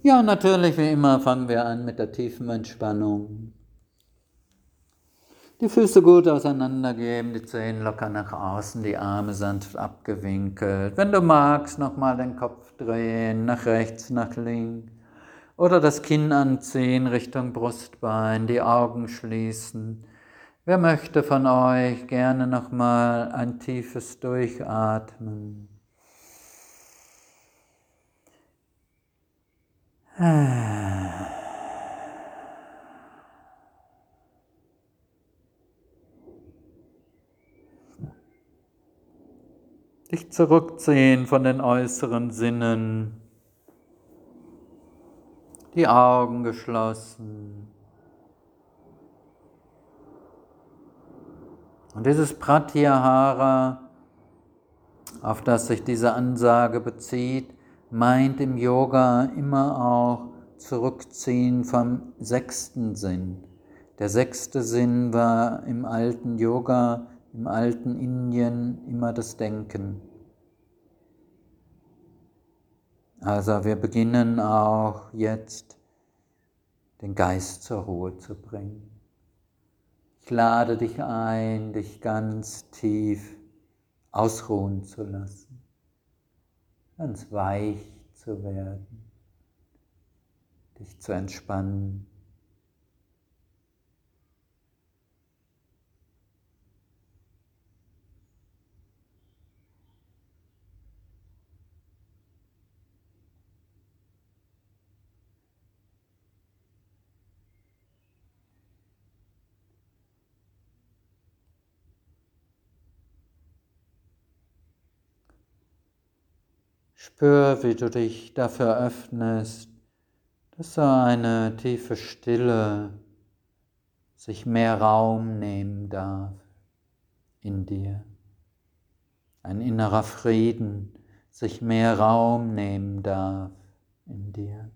Ja, natürlich, wie immer, fangen wir an mit der tiefen Entspannung. Die Füße gut auseinandergeben, die Zehen locker nach außen, die Arme sanft abgewinkelt. Wenn du magst, nochmal den Kopf drehen, nach rechts, nach links. Oder das Kinn anziehen Richtung Brustbein, die Augen schließen. Wer möchte von euch gerne nochmal ein tiefes Durchatmen? Dich zurückziehen von den äußeren Sinnen, die Augen geschlossen. Und dieses Pratyahara, auf das sich diese Ansage bezieht, meint im Yoga immer auch zurückziehen vom sechsten Sinn. Der sechste Sinn war im alten Yoga, im alten Indien immer das Denken. Also wir beginnen auch jetzt, den Geist zur Ruhe zu bringen. Ich lade dich ein, dich ganz tief ausruhen zu lassen, ganz weich zu werden, dich zu entspannen. Spür, wie du dich dafür öffnest, dass so eine tiefe Stille sich mehr Raum nehmen darf in dir. Ein innerer Frieden sich mehr Raum nehmen darf in dir.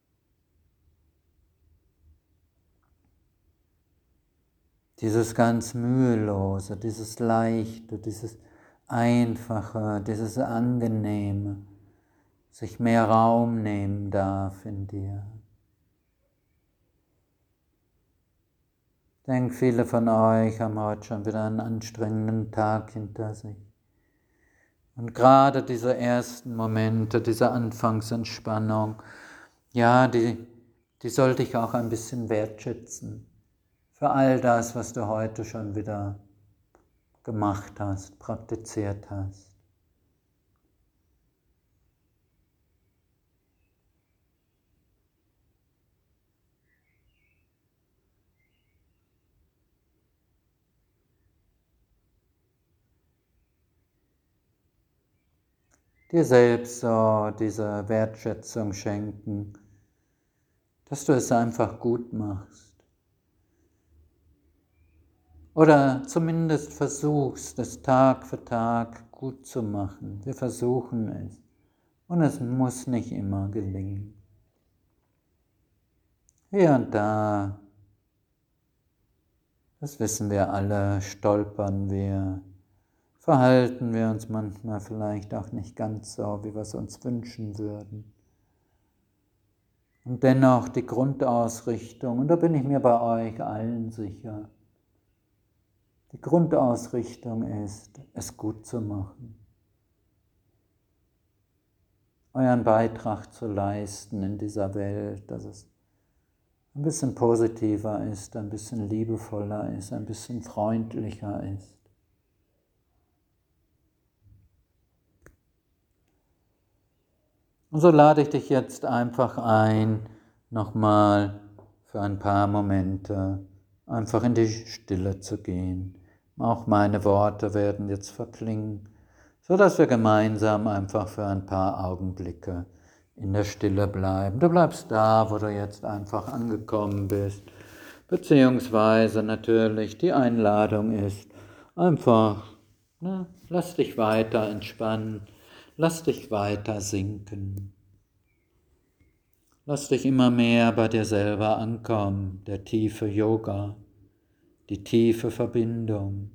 Dieses ganz mühelose, dieses leichte, dieses einfache, dieses angenehme, sich mehr Raum nehmen darf in dir. Ich denke, viele von euch haben heute schon wieder einen anstrengenden Tag hinter sich. Und gerade diese ersten Momente, diese Anfangsentspannung, ja, die sollte ich auch ein bisschen wertschätzen. Für all das, was du heute schon wieder gemacht hast, praktiziert hast. Dir selbst so diese Wertschätzung schenken, dass du es einfach gut machst. Oder zumindest versuchst, es Tag für Tag gut zu machen. Wir versuchen es. Und es muss nicht immer gelingen. Hier und da, das wissen wir alle, stolpern wir, verhalten wir uns manchmal vielleicht auch nicht ganz so, wie wir es uns wünschen würden. Und dennoch die Grundausrichtung, und da bin ich mir bei euch allen sicher, die Grundausrichtung ist, es gut zu machen. Euren Beitrag zu leisten in dieser Welt, dass es ein bisschen positiver ist, ein bisschen liebevoller ist, ein bisschen freundlicher ist. Und so lade ich dich jetzt einfach ein, nochmal für ein paar Momente einfach in die Stille zu gehen. Auch meine Worte werden jetzt verklingen, sodass wir gemeinsam einfach für ein paar Augenblicke in der Stille bleiben. Du bleibst da, wo du jetzt einfach angekommen bist, beziehungsweise natürlich die Einladung ist, einfach, lass dich weiter entspannen. Lass dich weiter sinken. Lass dich immer mehr bei dir selber ankommen, der tiefe Yoga, die tiefe Verbindung.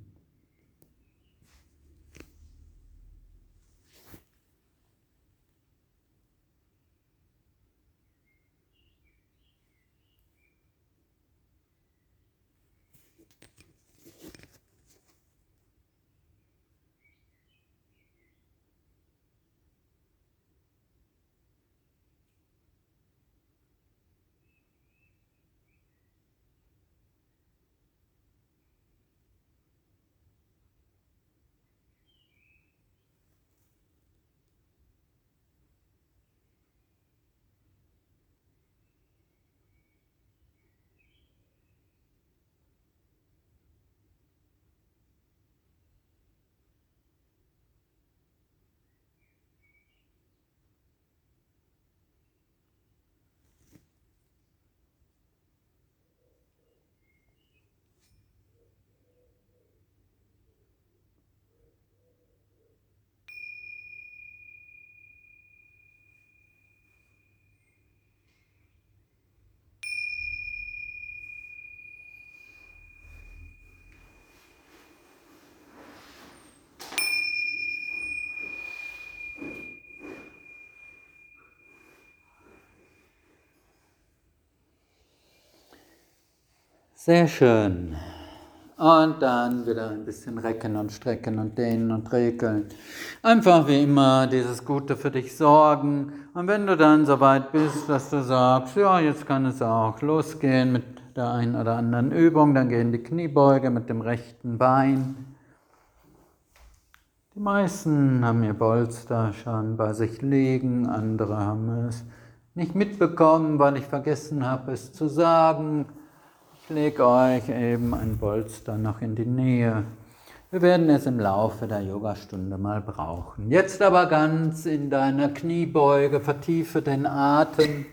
Sehr schön. Und dann wieder ein bisschen recken und strecken und dehnen und regeln. Einfach wie immer dieses Gute für dich sorgen. Und wenn du dann soweit bist, dass du sagst, ja, jetzt kann es auch losgehen mit der einen oder anderen Übung, dann gehen die Kniebeuge mit dem rechten Bein. Die meisten haben ihr Polster schon bei sich liegen, andere haben es nicht mitbekommen, weil ich vergessen habe, es zu sagen. Ich lege euch eben ein Polster noch in die Nähe. Wir werden es im Laufe der Yogastunde mal brauchen. Jetzt aber ganz in deiner Kniebeuge, vertiefe den Atem.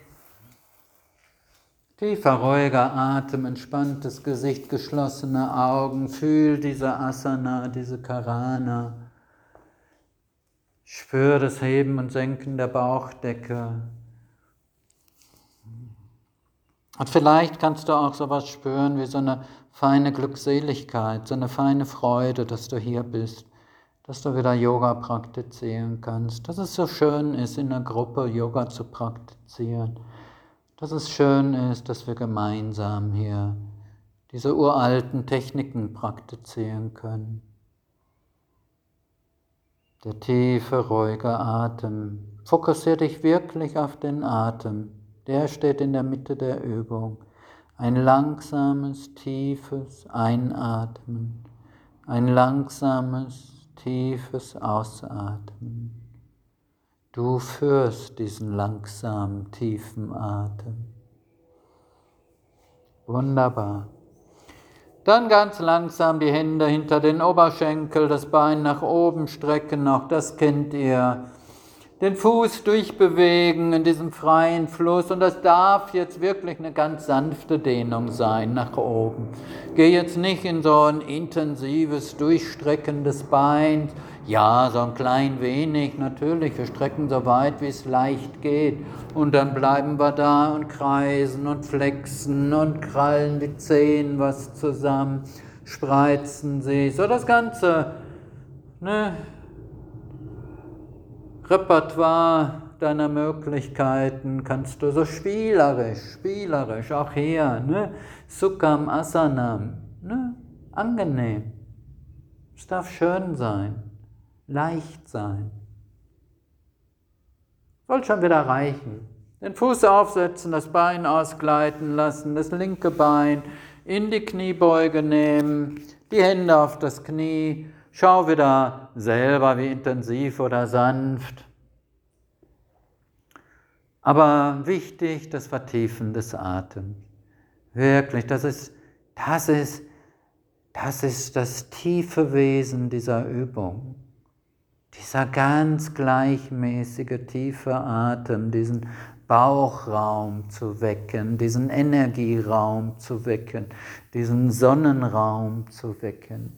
Tiefer, ruhiger Atem, entspanntes Gesicht, geschlossene Augen. Fühl diese Asana, diese Karana. Spür das Heben und Senken der Bauchdecke. Und vielleicht kannst du auch sowas spüren wie so eine feine Glückseligkeit, so eine feine Freude, dass du hier bist, dass du wieder Yoga praktizieren kannst, dass es so schön ist, in einer Gruppe Yoga zu praktizieren, dass es schön ist, dass wir gemeinsam hier diese uralten Techniken praktizieren können. Der tiefe, ruhige Atem. Fokussiere dich wirklich auf den Atem. Der steht in der Mitte der Übung. Ein langsames, tiefes Einatmen. Ein langsames, tiefes Ausatmen. Du führst diesen langsamen, tiefen Atem. Wunderbar. Dann ganz langsam die Hände hinter den Oberschenkel, das Bein nach oben strecken, auch das kennt ihr. Den Fuß durchbewegen in diesem freien Fluss und das darf jetzt wirklich eine ganz sanfte Dehnung sein nach oben. Geh jetzt nicht in so ein intensives Durchstrecken des Beins. Ja, so ein klein wenig, natürlich, wir strecken so weit, wie es leicht geht. Und dann bleiben wir da und kreisen und flexen und krallen die Zehen was zusammen, spreizen sie. So das Ganze, ne? Repertoire deiner Möglichkeiten kannst du so spielerisch, auch hier, ne? Sukham Asanam, ne? Angenehm. Es darf schön sein, leicht sein. Soll schon wieder reichen. Den Fuß aufsetzen, das Bein ausgleiten lassen, das linke Bein in die Kniebeuge nehmen, die Hände auf das Knie. Schau wieder selber, wie intensiv oder sanft. Aber wichtig, das Vertiefen des Atems. Wirklich, das ist das tiefe Wesen dieser Übung. Dieser ganz gleichmäßige, tiefe Atem, diesen Bauchraum zu wecken, diesen Energieraum zu wecken, diesen Sonnenraum zu wecken.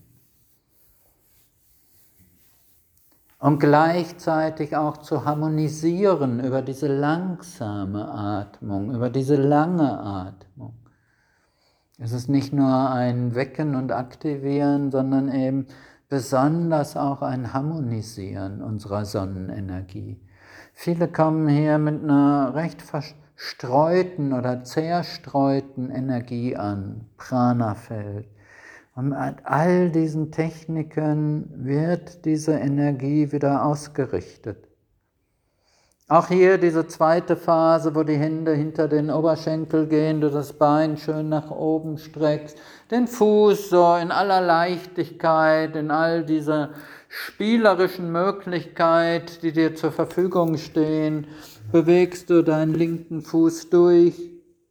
Und gleichzeitig auch zu harmonisieren über diese langsame Atmung, über diese lange Atmung. Es ist nicht nur ein Wecken und Aktivieren, sondern eben besonders auch ein Harmonisieren unserer Sonnenenergie. Viele kommen hier mit einer recht verstreuten oder zerstreuten Energie an, Prana-Feld. Und mit all diesen Techniken wird diese Energie wieder ausgerichtet. Auch hier diese zweite Phase, wo die Hände hinter den Oberschenkel gehen, du das Bein schön nach oben streckst, den Fuß so in aller Leichtigkeit, in all dieser spielerischen Möglichkeit, die dir zur Verfügung stehen, bewegst du deinen linken Fuß durch.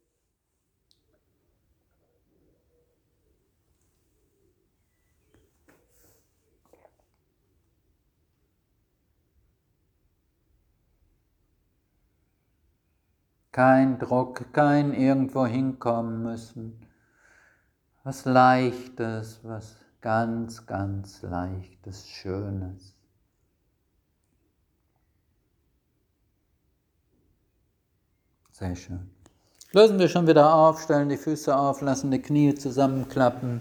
Kein Druck, kein irgendwo hinkommen müssen. Was Leichtes, was ganz, ganz Leichtes, Schönes. Sehr schön. Lösen wir schon wieder auf, stellen die Füße auf, lassen die Knie zusammenklappen.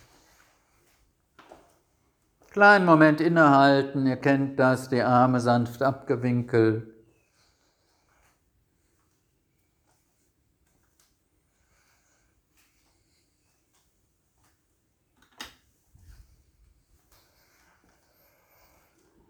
Kleinen Moment innehalten, ihr kennt das, die Arme sanft abgewinkelt.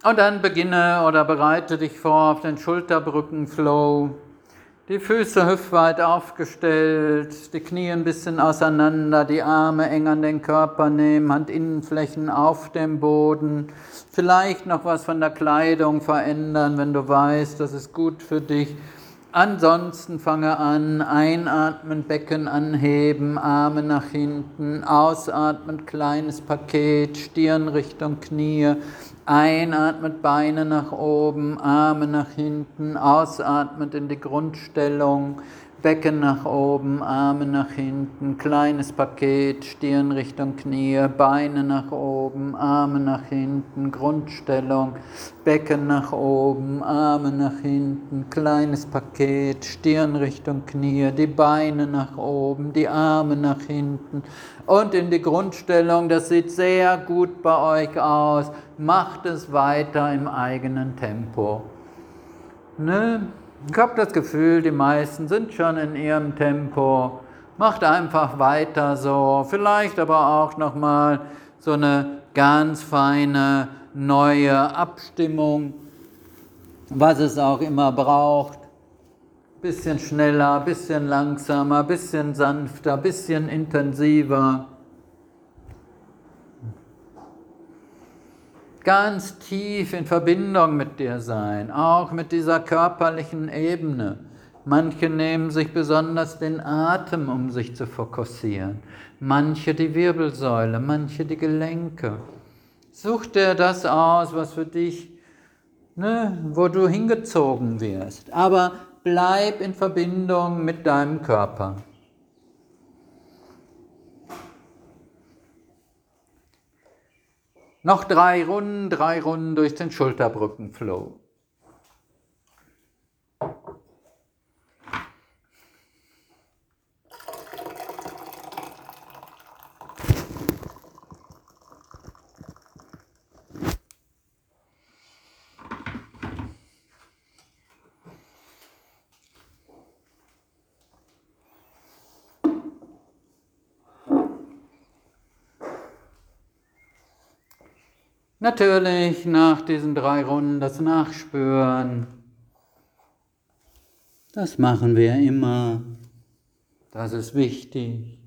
Und dann beginne oder bereite dich vor auf den Schulterbrückenflow. Die Füße hüftweit aufgestellt, die Knie ein bisschen auseinander, die Arme eng an den Körper nehmen, Handinnenflächen auf dem Boden. Vielleicht noch was von der Kleidung verändern, wenn du weißt, das ist gut für dich. Ansonsten fange an, einatmen, Becken anheben, Arme nach hinten, ausatmen, kleines Paket, Stirn Richtung Knie, einatmet, Beine nach oben, Arme nach hinten, ausatmet in die Grundstellung, Becken nach oben, Arme nach hinten, kleines Paket, Stirn Richtung Knie, Beine nach oben, Arme nach hinten, Grundstellung, Becken nach oben, Arme nach hinten, kleines Paket, Stirn Richtung Knie, die Beine nach oben, die Arme nach hinten und in die Grundstellung. Das sieht sehr gut bei euch aus. Macht es weiter im eigenen Tempo. Ne? Ich habe das Gefühl, die meisten sind schon in ihrem Tempo. Macht einfach weiter so. Vielleicht aber auch nochmal so eine ganz feine neue Abstimmung, was es auch immer braucht. Bisschen schneller, bisschen langsamer, bisschen sanfter, bisschen intensiver. Ganz tief in Verbindung mit dir sein, auch mit dieser körperlichen Ebene. Manche nehmen sich besonders den Atem, um sich zu fokussieren. Manche die Wirbelsäule, manche die Gelenke. Such dir das aus, was für dich, wo du hingezogen wirst. Aber bleib in Verbindung mit deinem Körper. Noch 3 Runden durch den Schulterbrückenflow. Natürlich nach diesen 3 Runden das Nachspüren. Das machen wir immer. Das ist wichtig.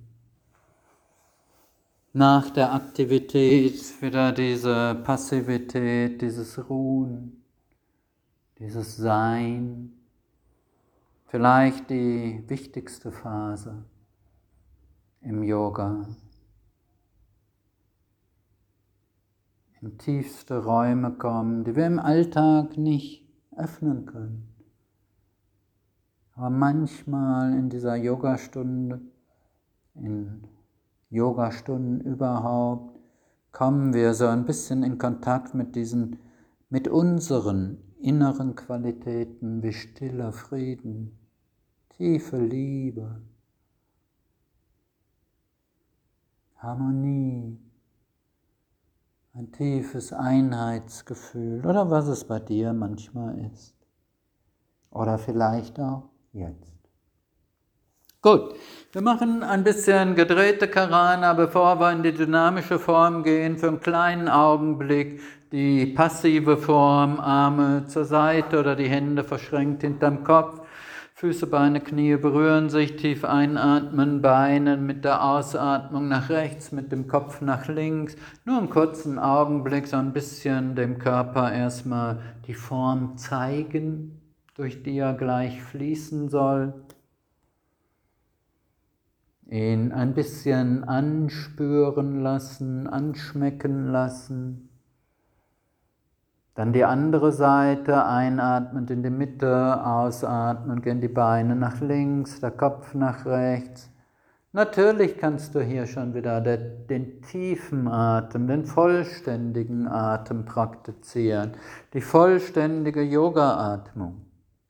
Nach der Aktivität wieder diese Passivität, dieses Ruhen, dieses Sein. Vielleicht die wichtigste Phase im Yoga. In tiefste Räume kommen, die wir im Alltag nicht öffnen können. Aber manchmal in dieser Yogastunde, in Yogastunden überhaupt, kommen wir so ein bisschen in Kontakt mit unseren inneren Qualitäten wie stiller Frieden, tiefe Liebe, Harmonie, ein tiefes Einheitsgefühl oder was es bei dir manchmal ist. Oder vielleicht auch jetzt. Gut, wir machen ein bisschen gedrehte Karana, bevor wir in die dynamische Form gehen, für einen kleinen Augenblick die passive Form, Arme zur Seite oder die Hände verschränkt hinterm Kopf. Füße, Beine, Knie berühren sich, tief einatmen, Beine mit der Ausatmung nach rechts, mit dem Kopf nach links. Nur einen kurzen Augenblick, so ein bisschen dem Körper erstmal die Form zeigen, durch die er gleich fließen soll. Ihn ein bisschen anspüren lassen, anschmecken lassen. Dann die andere Seite, einatmend in die Mitte, ausatmend gehen die Beine nach links, der Kopf nach rechts. Natürlich kannst du hier schon wieder den tiefen Atem, den vollständigen Atem praktizieren, die vollständige Yoga-Atmung.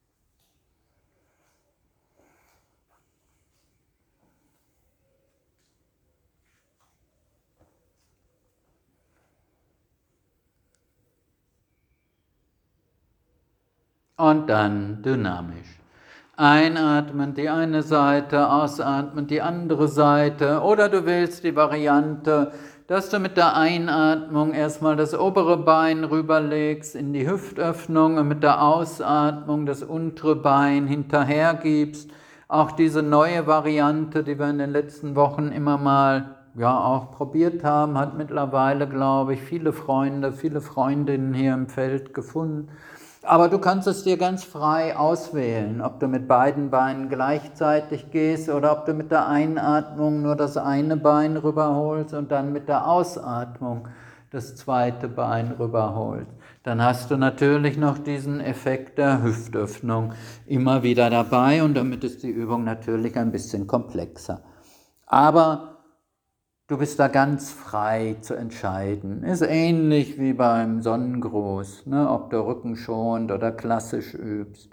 Und dann dynamisch. Einatmen die eine Seite, ausatmen die andere Seite. Oder du wählst die Variante, dass du mit der Einatmung erstmal das obere Bein rüberlegst in die Hüftöffnung und mit der Ausatmung das untere Bein hinterher gibst. Auch diese neue Variante, die wir in den letzten Wochen immer mal auch probiert haben, hat mittlerweile, glaube ich, viele Freunde, viele Freundinnen hier im Feld gefunden. Aber du kannst es dir ganz frei auswählen, ob du mit beiden Beinen gleichzeitig gehst oder ob du mit der Einatmung nur das eine Bein rüberholst und dann mit der Ausatmung das zweite Bein rüberholst. Dann hast du natürlich noch diesen Effekt der Hüftöffnung immer wieder dabei und damit ist die Übung natürlich ein bisschen komplexer. Aber du bist da ganz frei zu entscheiden. Ist ähnlich wie beim Sonnengruß, ob du rückenschonend oder klassisch übst.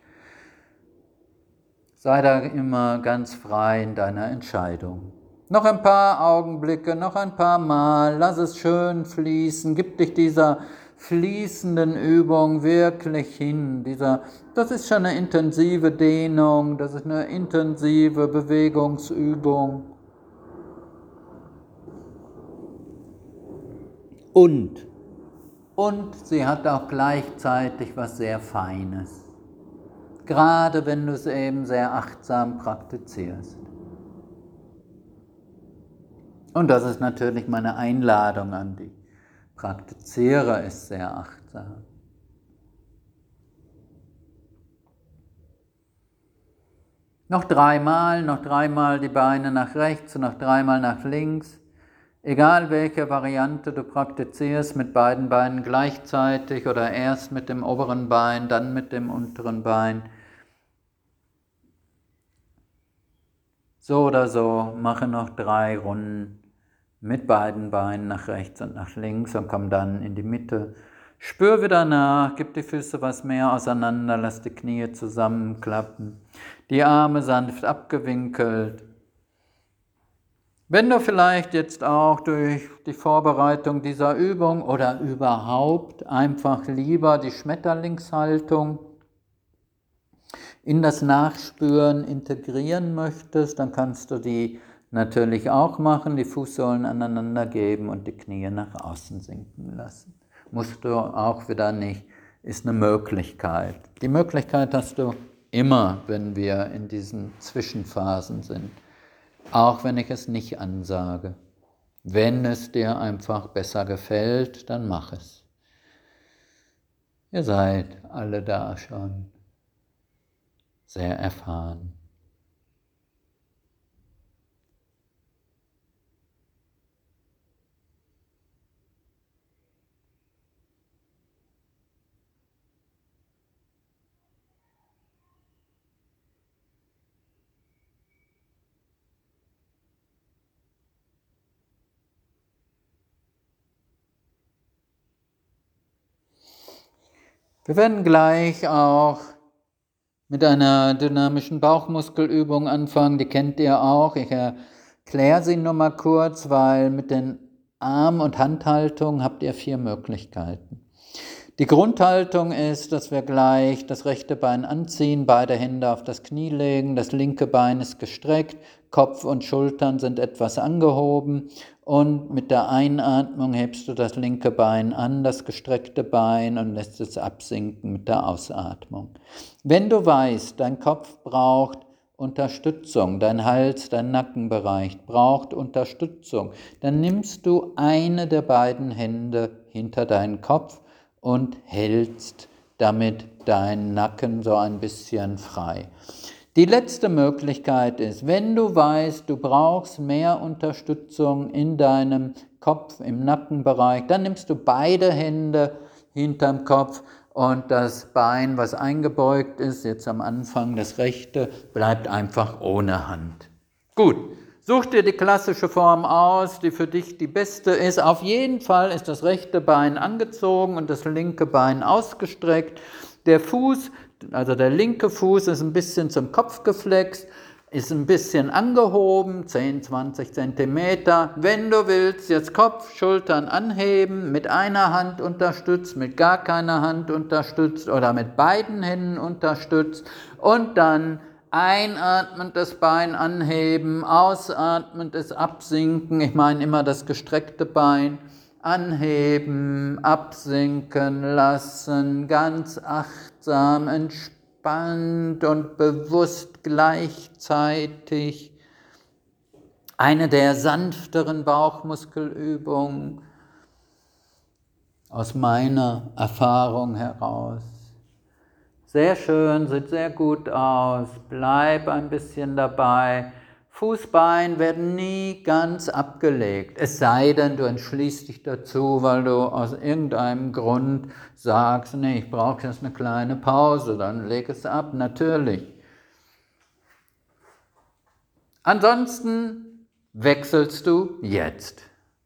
Sei da immer ganz frei in deiner Entscheidung. Noch ein paar Augenblicke, noch ein paar Mal, lass es schön fließen, gib dich dieser fließenden Übung wirklich hin. Das ist schon eine intensive Dehnung, das ist eine intensive Bewegungsübung. Und sie hat auch gleichzeitig was sehr Feines, gerade wenn du es eben sehr achtsam praktizierst. Und das ist natürlich meine Einladung an dich. Praktiziere es sehr achtsam. Noch dreimal die Beine nach rechts und noch dreimal nach links. Egal welche Variante du praktizierst, mit beiden Beinen gleichzeitig oder erst mit dem oberen Bein, dann mit dem unteren Bein. So oder so, mache noch 3 Runden mit beiden Beinen nach rechts und nach links und komm dann in die Mitte. Spür wieder nach, gib die Füße was mehr auseinander, lass die Knie zusammenklappen, die Arme sanft abgewinkelt. Wenn du vielleicht jetzt auch durch die Vorbereitung dieser Übung oder überhaupt einfach lieber die Schmetterlingshaltung in das Nachspüren integrieren möchtest, dann kannst du die natürlich auch machen, die Fußsohlen aneinander geben und die Knie nach außen sinken lassen. Musst du auch wieder nicht, ist eine Möglichkeit. Die Möglichkeit hast du immer, wenn wir in diesen Zwischenphasen sind. Auch wenn ich es nicht ansage. Wenn es dir einfach besser gefällt, dann mach es. Ihr seid alle da schon sehr erfahren. Wir werden gleich auch mit einer dynamischen Bauchmuskelübung anfangen, die kennt ihr auch. Ich erkläre sie nur mal kurz, weil mit den Arm- und Handhaltungen habt ihr 4 Möglichkeiten. Die Grundhaltung ist, dass wir gleich das rechte Bein anziehen, beide Hände auf das Knie legen, das linke Bein ist gestreckt, Kopf und Schultern sind etwas angehoben und mit der Einatmung hebst du das linke Bein an, das gestreckte Bein und lässt es absinken mit der Ausatmung. Wenn du weißt, dein Kopf braucht Unterstützung, dein Hals, dein Nackenbereich braucht Unterstützung, dann nimmst du eine der beiden Hände hinter deinen Kopf und hältst damit deinen Nacken so ein bisschen frei. Die letzte Möglichkeit ist, wenn du weißt, du brauchst mehr Unterstützung in deinem Kopf, im Nackenbereich, dann nimmst du beide Hände hinterm Kopf und das Bein, was eingebeugt ist, jetzt am Anfang das rechte, bleibt einfach ohne Hand. Gut. Such dir die klassische Form aus, die für dich die beste ist. Auf jeden Fall ist das rechte Bein angezogen und das linke Bein ausgestreckt. Der Fuß, also der linke Fuß, ist ein bisschen zum Kopf geflext, ist ein bisschen angehoben, 10, 20 Zentimeter. Wenn du willst, jetzt Kopf, Schultern anheben, mit einer Hand unterstützt, mit gar keiner Hand unterstützt oder mit beiden Händen unterstützt und dann Einatmend das Bein anheben, ausatmend es absinken. Ich meine immer das gestreckte Bein. Anheben, absinken lassen, ganz achtsam, entspannt und bewusst gleichzeitig. Eine der sanfteren Bauchmuskelübungen aus meiner Erfahrung heraus. Sehr schön, sieht sehr gut aus, bleib ein bisschen dabei. Fußbein werden nie ganz abgelegt, es sei denn, du entschließt dich dazu, weil du aus irgendeinem Grund sagst, nee, ich brauche jetzt eine kleine Pause, dann leg es ab, natürlich. Ansonsten wechselst du jetzt.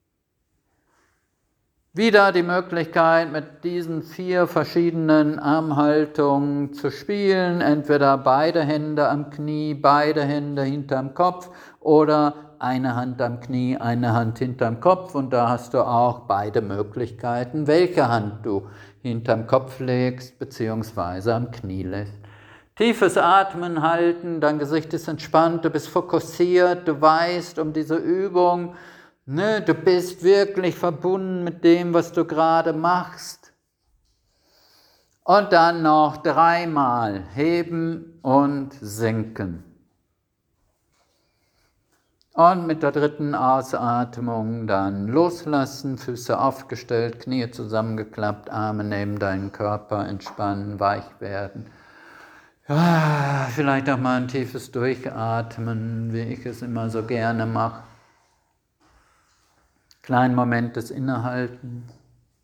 Wieder die Möglichkeit, mit diesen 4 verschiedenen Armhaltungen zu spielen, entweder beide Hände am Knie, beide Hände hinterm Kopf oder eine Hand am Knie, eine Hand hinterm Kopf, und da hast du auch beide Möglichkeiten, welche Hand du hinterm Kopf legst bzw. am Knie lässt. Tiefes Atmen halten, dein Gesicht ist entspannt, du bist fokussiert, du weißt um diese Übung, du bist wirklich verbunden mit dem, was du gerade machst. Und dann noch 3-mal heben und senken. Und mit der 3. Ausatmung dann loslassen, Füße aufgestellt, Knie zusammengeklappt, Arme neben deinen Körper, entspannen, weich werden. Ja, vielleicht auch mal ein tiefes Durchatmen, wie ich es immer so gerne mache. Kleinen Moment des Innehaltens.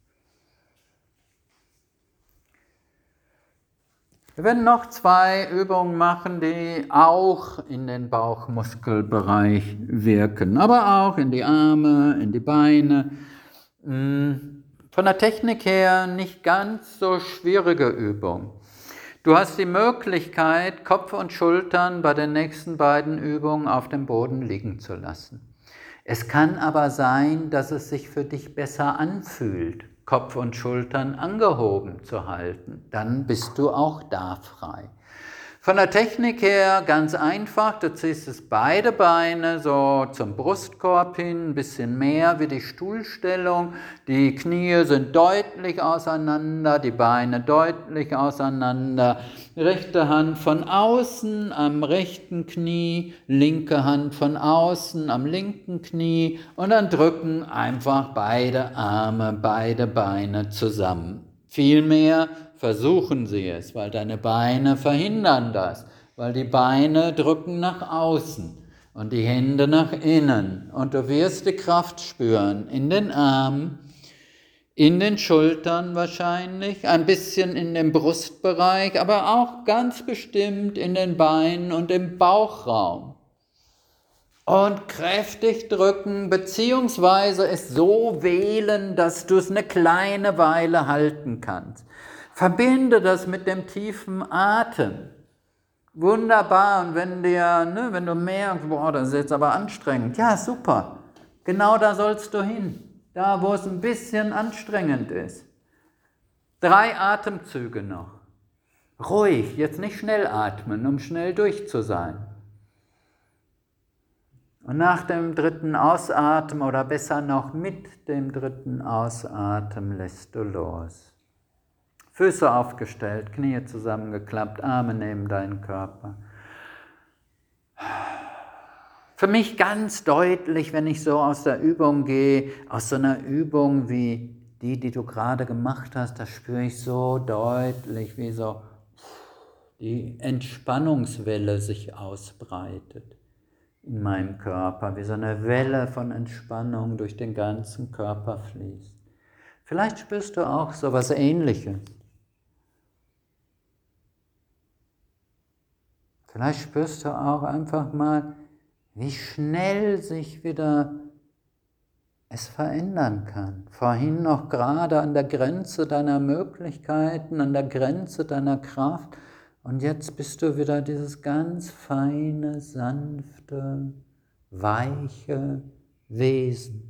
Wir werden noch 2 Übungen machen, die auch in den Bauchmuskelbereich wirken, aber auch in die Arme, in die Beine. Von der Technik her nicht ganz so schwierige Übung. Du hast die Möglichkeit, Kopf und Schultern bei den nächsten beiden Übungen auf dem Boden liegen zu lassen. Es kann aber sein, dass es sich für dich besser anfühlt, Kopf und Schultern angehoben zu halten. Dann bist du auch da frei. Von der Technik her ganz einfach, du ziehst es beide Beine so zum Brustkorb hin, ein bisschen mehr wie die Stuhlstellung. Die Knie sind deutlich auseinander, die Beine deutlich auseinander. Rechte Hand von außen am rechten Knie, linke Hand von außen am linken Knie und dann drücken einfach beide Arme, beide Beine zusammen. Vielmehr versuchen sie es, weil deine Beine verhindern das, weil die Beine drücken nach außen und die Hände nach innen und du wirst die Kraft spüren in den Armen, in den Schultern wahrscheinlich, ein bisschen in dem Brustbereich, aber auch ganz bestimmt in den Beinen und im Bauchraum. Und kräftig drücken, beziehungsweise es so wählen, dass du es eine kleine Weile halten kannst. Verbinde das mit dem tiefen Atem. Wunderbar, und wenn du merkst, boah, das ist jetzt aber anstrengend, ja, super, genau da sollst du hin, da wo es ein bisschen anstrengend ist. 3 Atemzüge noch. Ruhig, jetzt nicht schnell atmen, um schnell durch zu sein. Und nach dem 3. Ausatmen, oder besser noch mit dem 3. Ausatmen, lässt du los. Füße aufgestellt, Knie zusammengeklappt, Arme neben deinen Körper. Für mich ganz deutlich, wenn ich so aus der Übung gehe, aus so einer Übung wie die du gerade gemacht hast, da spüre ich so deutlich, wie so die Entspannungswelle sich ausbreitet in meinem Körper, wie so eine Welle von Entspannung durch den ganzen Körper fließt. Vielleicht spürst du auch so etwas Ähnliches. Vielleicht spürst du auch einfach mal, wie schnell sich wieder es verändern kann. Vorhin noch gerade an der Grenze deiner Möglichkeiten, an der Grenze deiner Kraft. Und jetzt bist du wieder dieses ganz feine, sanfte, weiche Wesen.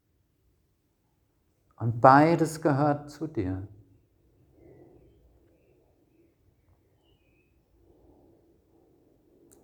Und beides gehört zu dir.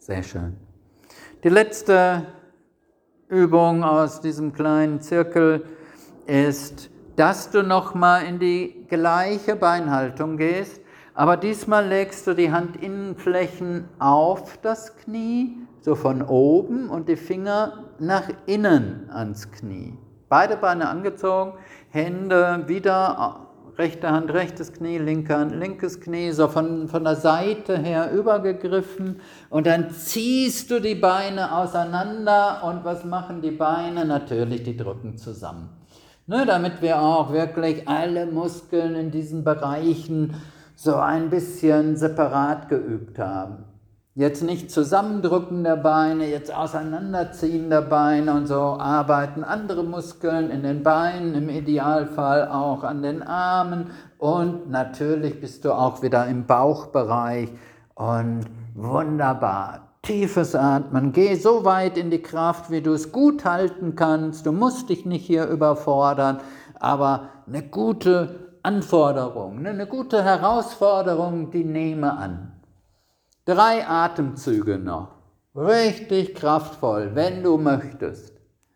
Sehr schön. Die letzte Übung aus diesem kleinen Zirkel ist, dass du nochmal in die gleiche Beinhaltung gehst, aber diesmal legst du die Handinnenflächen auf das Knie, so von oben, und die Finger nach innen ans Knie. Beide Beine angezogen, Hände wieder, rechte Hand, rechtes Knie, linke Hand, linkes Knie, so von der Seite her übergegriffen, und dann ziehst du die Beine auseinander, und was machen die Beine? Natürlich, die drücken zusammen. Ne, damit wir auch wirklich alle Muskeln in diesen Bereichen so ein bisschen separat geübt haben. Jetzt nicht Zusammendrücken der Beine, jetzt Auseinanderziehen der Beine, und so arbeiten andere Muskeln in den Beinen, im Idealfall auch an den Armen, und natürlich bist du auch wieder im Bauchbereich, und wunderbar. Tiefes Atmen, geh so weit in die Kraft, wie du es gut halten kannst. Du musst dich nicht hier überfordern, aber eine gute Anforderung, eine gute Herausforderung, die nehme an. 3 Atemzüge noch, richtig kraftvoll, wenn du möchtest.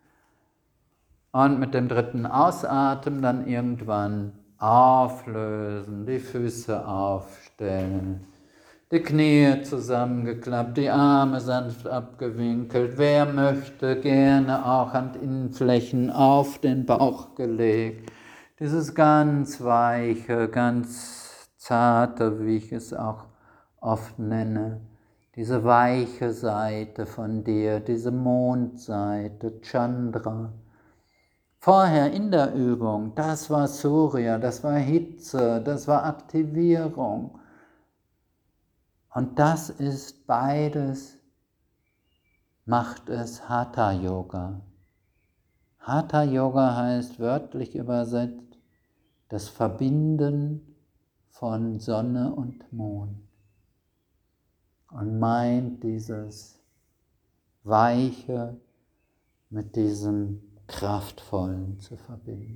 Und mit dem 3. Ausatmen dann irgendwann auflösen, die Füße aufstellen. Die Knie zusammengeklappt, die Arme sanft abgewinkelt. Wer möchte, gerne auch Handinnenflächen auf den Bauch gelegt. Dieses ganz weiche, ganz zarte, wie ich es auch oft nenne. Diese weiche Seite von dir, diese Mondseite, Chandra. Vorher in der Übung, das war Surya, das war Hitze, das war Aktivierung. Und das ist beides, macht es Hatha Yoga. Hatha Yoga heißt wörtlich übersetzt das Verbinden von Sonne und Mond. Und meint dieses Weiche mit diesem Kraftvollen zu verbinden.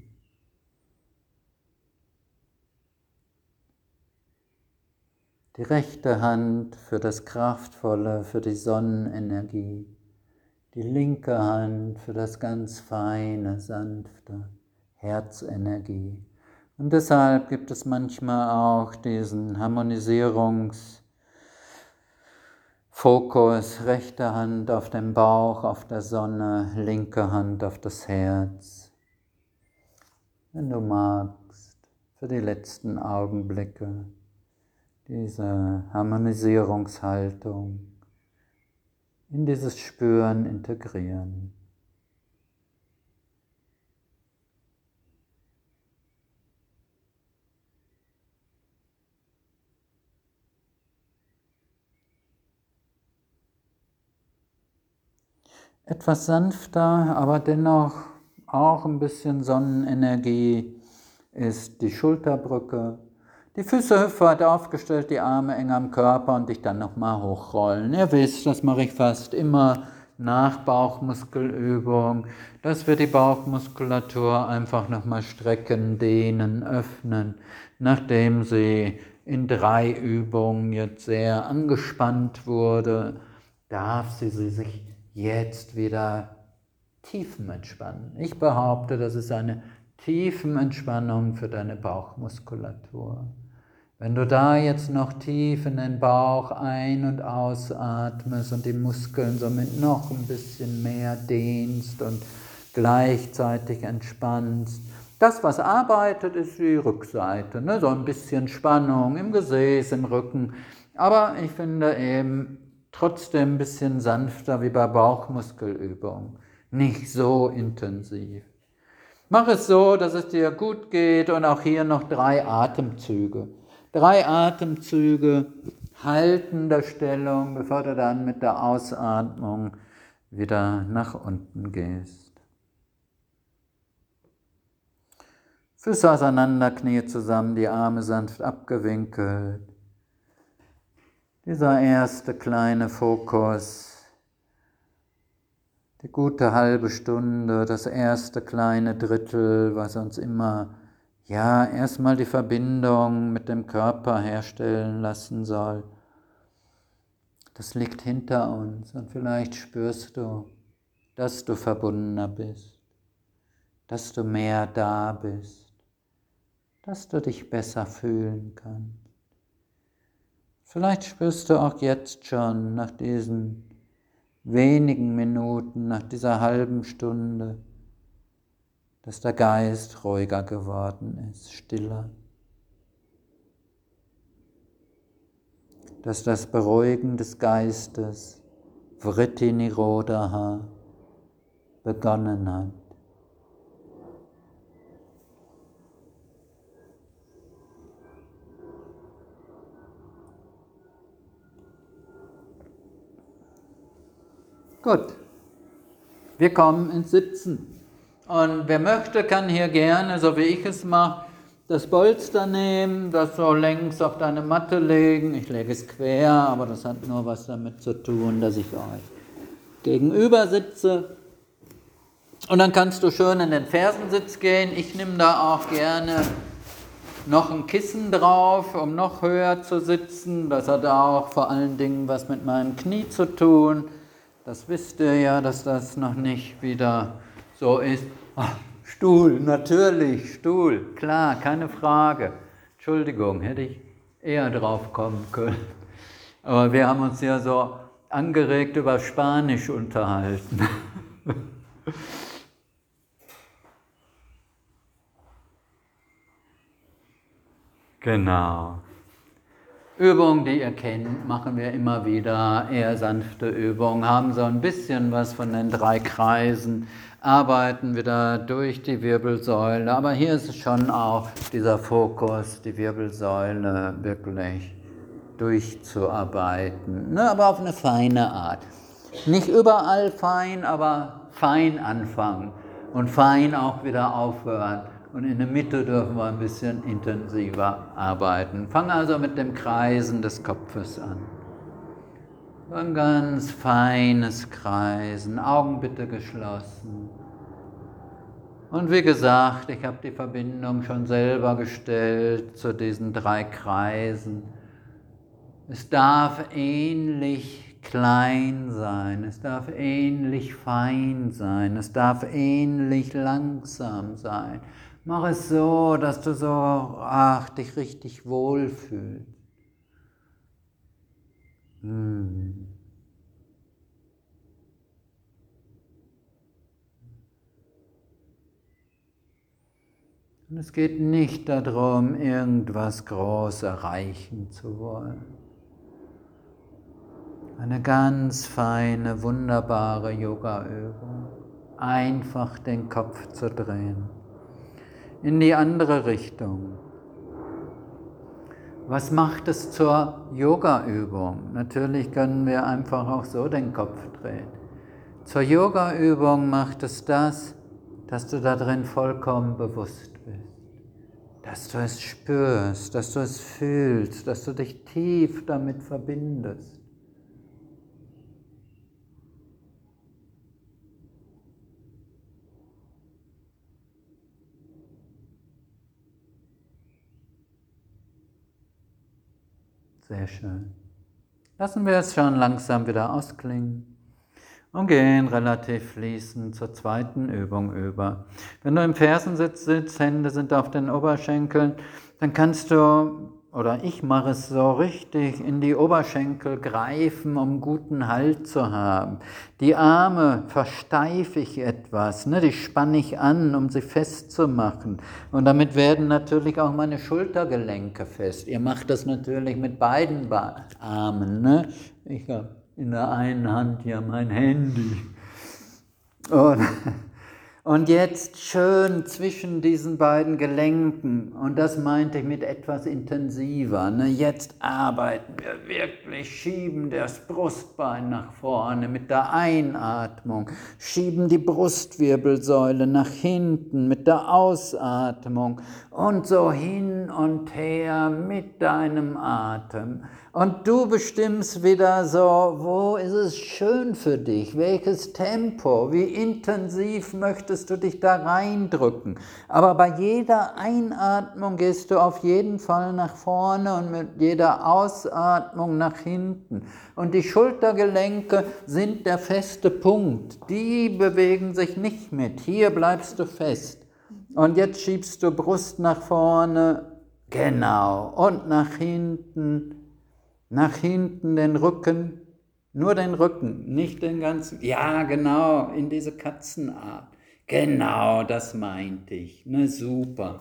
Die rechte Hand für das Kraftvolle, für die Sonnenenergie. Die linke Hand für das ganz feine, sanfte, Herzenergie. Und deshalb gibt es manchmal auch diesen Harmonisierungsfokus, rechte Hand auf dem Bauch, auf der Sonne, linke Hand auf das Herz. Wenn du magst, für die letzten Augenblicke diese Harmonisierungshaltung in dieses Spüren integrieren. Etwas sanfter, aber dennoch auch ein bisschen Sonnenenergie ist die Schulterbrücke. Die Füße hüftweit aufgestellt, die Arme eng am Körper und dich dann nochmal hochrollen. Ihr wisst, das mache ich fast immer nach Bauchmuskelübung, dass wir die Bauchmuskulatur einfach nochmal strecken, dehnen, öffnen, nachdem sie in 3 Übungen jetzt sehr angespannt wurde, darf sie sich jetzt wieder tiefenentspannen. Ich behaupte, das ist eine Tiefenentspannung für deine Bauchmuskulatur. Wenn du da jetzt noch tief in den Bauch ein- und ausatmest und die Muskeln somit noch ein bisschen mehr dehnst und gleichzeitig entspannst, das, was arbeitet, ist die Rückseite, ne? So ein bisschen Spannung im Gesäß, im Rücken, aber ich finde eben trotzdem ein bisschen sanfter wie bei Bauchmuskelübungen, nicht so intensiv. Mach es so, dass es dir gut geht, und auch hier noch 3 Atemzüge. 3 Atemzüge haltender Stellung, bevor du dann mit der Ausatmung wieder nach unten gehst. Füße auseinander, Knie zusammen, die Arme sanft abgewinkelt. Dieser erste kleine Fokus, die gute halbe Stunde, das erste kleine Drittel, was uns immer erstmal die Verbindung mit dem Körper herstellen lassen soll. Das liegt hinter uns und vielleicht spürst du, dass du verbundener bist, dass du mehr da bist, dass du dich besser fühlen kannst. Vielleicht spürst du auch jetzt schon nach diesen wenigen Minuten, nach dieser halben Stunde, dass der Geist ruhiger geworden ist, stiller. Dass das Beruhigen des Geistes, Vritti Nirodha, begonnen hat. Gut, wir kommen ins Sitzen. Und wer möchte, kann hier gerne, so wie ich es mache, das Polster nehmen, das so längs auf deine Matte legen. Ich lege es quer, aber das hat nur was damit zu tun, dass ich euch gegenüber sitze. Und dann kannst du schön in den Fersensitz gehen. Ich nehme da auch gerne noch ein Kissen drauf, um noch höher zu sitzen. Das hat auch vor allen Dingen was mit meinem Knie zu tun. Das wisst ihr ja, dass das noch nicht wieder so ist. Ach, Stuhl, natürlich, Stuhl, klar, keine Frage. Entschuldigung, hätte ich eher drauf kommen können. Aber wir haben uns ja so angeregt über Spanisch unterhalten. Genau. Übungen, die ihr kennt, machen wir immer wieder, eher sanfte Übungen, haben so ein bisschen was von den 3 Kreisen, arbeiten wieder durch die Wirbelsäule, aber hier ist es schon auch dieser Fokus, die Wirbelsäule wirklich durchzuarbeiten, ne, aber auf eine feine Art. Nicht überall fein, aber fein anfangen und fein auch wieder aufhören. Und in der Mitte dürfen wir ein bisschen intensiver arbeiten. Fang also mit dem Kreisen des Kopfes an. Ein ganz feines Kreisen, Augen bitte geschlossen. Und wie gesagt, ich habe die Verbindung schon selber gestellt zu diesen 3 Kreisen. Es darf ähnlich klein sein, es darf ähnlich fein sein, es darf ähnlich langsam sein. Mach es so, dass du so, dich richtig wohlfühlst. Und es geht nicht darum, irgendwas groß erreichen zu wollen. Eine ganz feine, wunderbare Yoga-Übung. Einfach den Kopf zu drehen. In die andere Richtung. Was macht es zur Yoga-Übung? Natürlich können wir einfach auch so den Kopf drehen. Zur Yoga-Übung macht es das, dass du da drin vollkommen bewusst bist. Dass du es spürst, dass du es fühlst, dass du dich tief damit verbindest. Sehr schön. Lassen wir es schon langsam wieder ausklingen und gehen relativ fließend zur zweiten Übung über. Wenn du im Fersensitz sitzt, Hände sind auf den Oberschenkeln, dann kannst du, oder ich mache es so richtig, in die Oberschenkel greifen, um guten Halt zu haben. Die Arme versteife ich etwas, ne? Die spanne ich an, um sie festzumachen. Und damit werden natürlich auch meine Schultergelenke fest. Ihr macht das natürlich mit beiden Armen. Ne? Ich habe in der einen Hand hier mein Handy. Und jetzt schön zwischen diesen beiden Gelenken, und das meinte ich mit etwas intensiver, ne? Jetzt arbeiten wir wirklich, schieben das Brustbein nach vorne mit der Einatmung, schieben die Brustwirbelsäule nach hinten mit der Ausatmung und so hin und her mit deinem Atem. Und du bestimmst wieder so, wo ist es schön für dich, welches Tempo, wie intensiv möchtest würdest du dich da reindrücken. Aber bei jeder Einatmung gehst du auf jeden Fall nach vorne und mit jeder Ausatmung nach hinten. Und die Schultergelenke sind der feste Punkt. Die bewegen sich nicht mit. Hier bleibst du fest. Und jetzt schiebst du Brust nach vorne. Genau. Und nach hinten den Rücken. Nur den Rücken, nicht den ganzen. Ja, genau, in diese Katzenart. Genau, das meinte ich. Na super.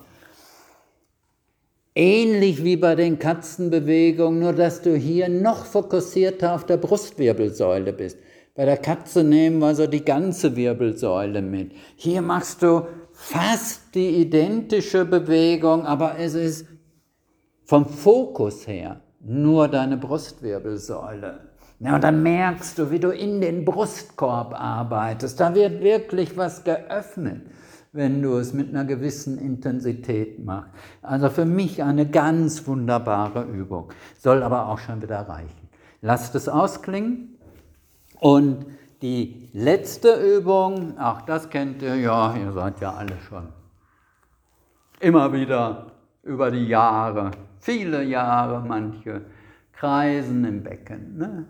Ähnlich wie bei den Katzenbewegungen, nur dass du hier noch fokussierter auf der Brustwirbelsäule bist. Bei der Katze nehmen wir so die ganze Wirbelsäule mit. Hier machst du fast die identische Bewegung, aber es ist vom Fokus her nur deine Brustwirbelsäule. Ja, und dann merkst du, wie du in den Brustkorb arbeitest. Da wird wirklich was geöffnet, wenn du es mit einer gewissen Intensität machst. Also für mich eine ganz wunderbare Übung. Soll aber auch schon wieder reichen. Lasst es ausklingen. Und die letzte Übung, auch das kennt ihr, ja, ihr seid ja alle schon immer wieder über die Jahre, viele Jahre, manche kreisen im Becken. Ne?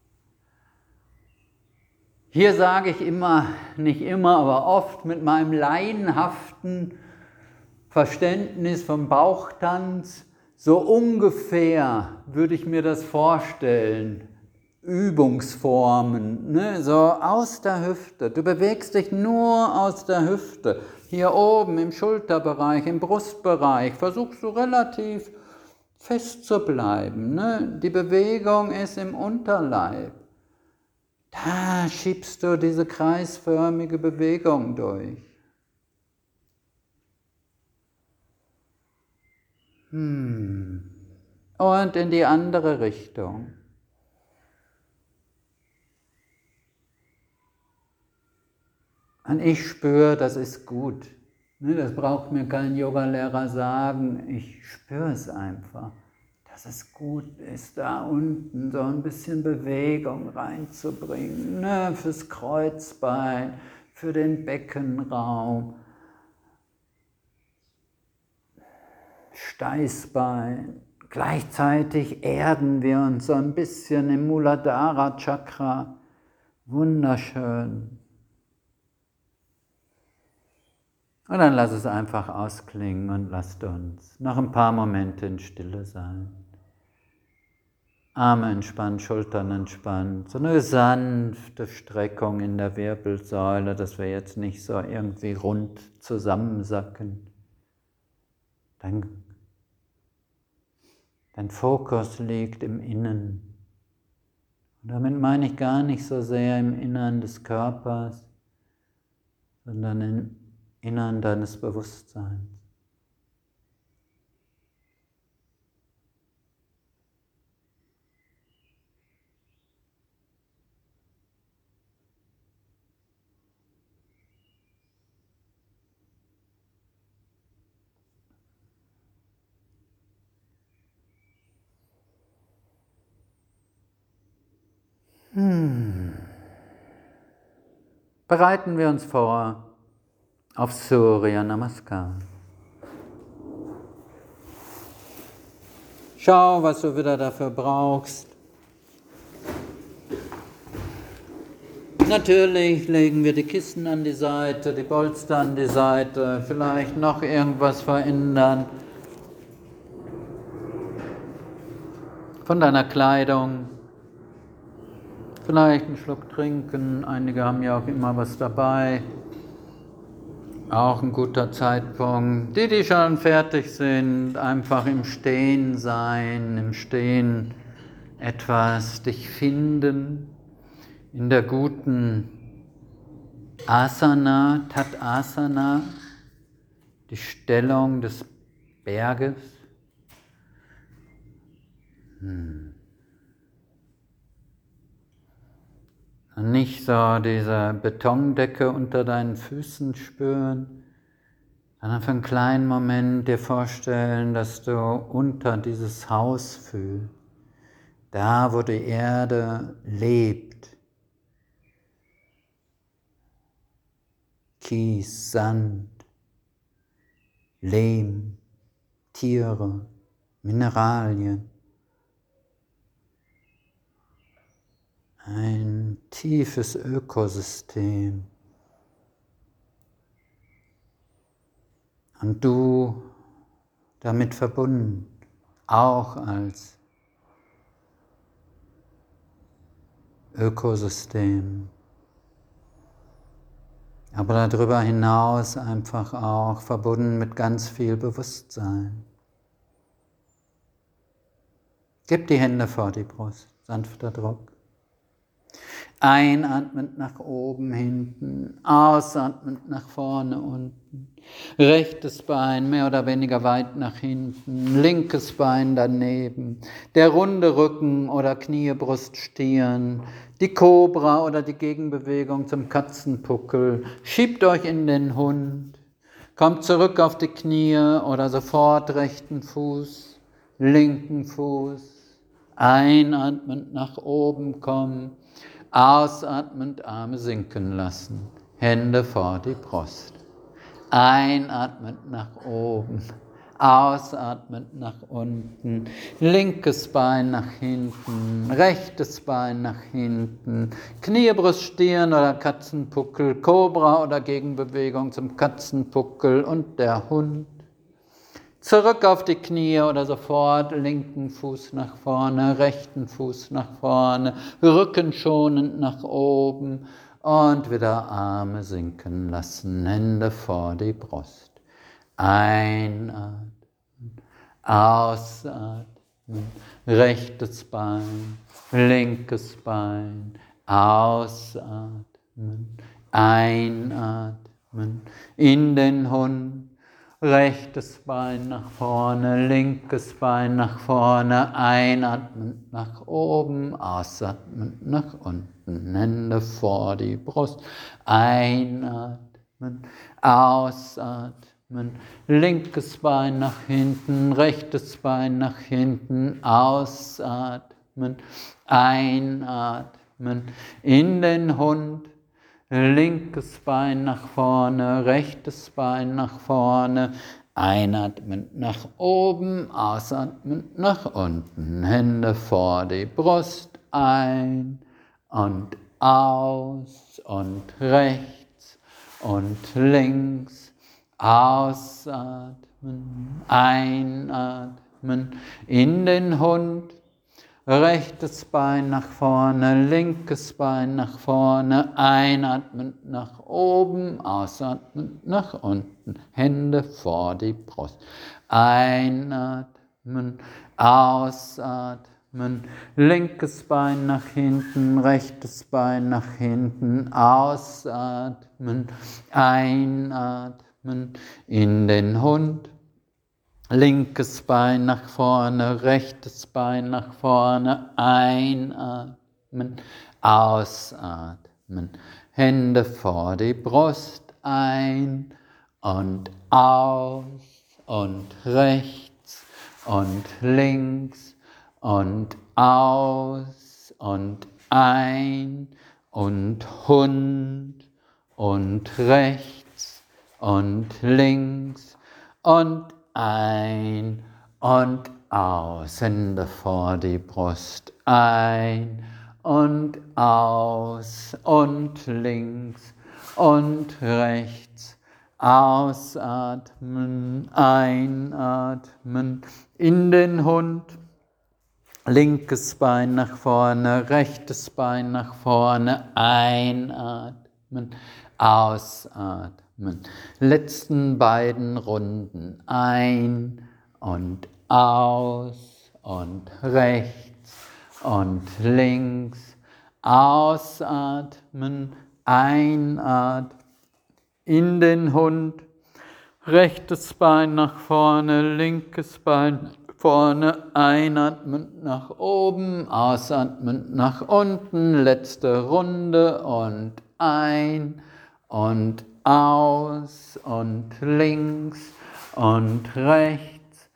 Hier sage ich immer, nicht immer, aber oft mit meinem laienhaften Verständnis vom Bauchtanz, so ungefähr würde ich mir das vorstellen, Übungsformen, ne? So aus der Hüfte. Du bewegst dich nur aus der Hüfte. Hier oben im Schulterbereich, im Brustbereich versuchst du relativ fest zu bleiben. Ne? Die Bewegung ist im Unterleib. Da schiebst du diese kreisförmige Bewegung durch. Und in die andere Richtung. Und ich spüre, das ist gut. Das braucht mir kein Yogalehrer sagen, ich spüre es einfach. Dass es gut ist, da unten so ein bisschen Bewegung reinzubringen, ne, fürs Kreuzbein, für den Beckenraum, Steißbein. Gleichzeitig erden wir uns so ein bisschen im Muladhara Chakra. Wunderschön. Und dann lass es einfach ausklingen und lasst uns noch ein paar Momente in Stille sein. Arme entspannt, Schultern entspannt, so eine sanfte Streckung in der Wirbelsäule, dass wir jetzt nicht so irgendwie rund zusammensacken. Dein Fokus liegt im Innen. Und damit meine ich gar nicht so sehr im Innern des Körpers, sondern im Innern deines Bewusstseins. Bereiten wir uns vor auf Surya Namaskar. Schau, was du wieder dafür brauchst. Natürlich legen wir die Kissen an die Seite, die Polster an die Seite, vielleicht noch irgendwas verändern von deiner Kleidung. Vielleicht einen Schluck trinken, einige haben ja auch immer was dabei. Auch ein guter Zeitpunkt. Die schon fertig sind, einfach im Stehen sein, im Stehen etwas dich finden, in der guten Asana, Tadasana, die Stellung des Berges. Und nicht so diese Betondecke unter deinen Füßen spüren, sondern für einen kleinen Moment dir vorstellen, dass du unter dieses Haus fühlst, da wo die Erde lebt. Kies, Sand, Lehm, Tiere, Mineralien. Ein tiefes Ökosystem. Und du damit verbunden, auch als Ökosystem. Aber darüber hinaus einfach auch verbunden mit ganz viel Bewusstsein. Gib die Hände vor die Brust, sanfter Druck. Einatmend nach oben, hinten, ausatmend nach vorne, unten. Rechtes Bein mehr oder weniger weit nach hinten, linkes Bein daneben. Der runde Rücken oder Knie, Brust, Stirn. Die Kobra oder die Gegenbewegung zum Katzenpuckel. Schiebt euch in den Hund. Kommt zurück auf die Knie oder sofort rechten Fuß, linken Fuß. Einatmend nach oben kommen. Ausatmend Arme sinken lassen, Hände vor die Brust. Einatmend nach oben, ausatmend nach unten, linkes Bein nach hinten, rechtes Bein nach hinten, Knie, Brust, Stirn oder Katzenpuckel, Kobra oder Gegenbewegung zum Katzenpuckel und der Hund. Zurück auf die Knie oder sofort linken Fuß nach vorne, rechten Fuß nach vorne, Rücken schonend nach oben und wieder Arme sinken lassen, Hände vor die Brust. Einatmen, ausatmen, rechtes Bein, linkes Bein, ausatmen, einatmen, in den Hund. Rechtes Bein nach vorne, linkes Bein nach vorne, einatmend nach oben, ausatmend nach unten, Hände vor die Brust, einatmen, ausatmen, linkes Bein nach hinten, rechtes Bein nach hinten, ausatmen, einatmen, in den Hund. Linkes Bein nach vorne, rechtes Bein nach vorne, einatmend nach oben, ausatmend nach unten, Hände vor die Brust, ein und aus und rechts und links, ausatmen, einatmen, in den Hund. Rechtes Bein nach vorne, linkes Bein nach vorne, einatmend nach oben, ausatmend nach unten, Hände vor die Brust. Einatmen, ausatmen, linkes Bein nach hinten, rechtes Bein nach hinten, ausatmen, einatmen, in den Hund. Linkes Bein nach vorne, rechtes Bein nach vorne, einatmen, ausatmen, Hände vor die Brust, ein und aus und rechts und links und aus und ein und Hund und rechts und links und ein und aus, Hände vor die Brust, ein und aus und links und rechts, ausatmen, einatmen, in den Hund, linkes Bein nach vorne, rechtes Bein nach vorne, einatmen, ausatmen. Letzten beiden Runden, ein und aus und rechts und links, ausatmen, einatmen, in den Hund, rechtes Bein nach vorne, linkes Bein vorne, einatmen nach oben, ausatmen nach unten, letzte Runde und ein und aus und links und rechts,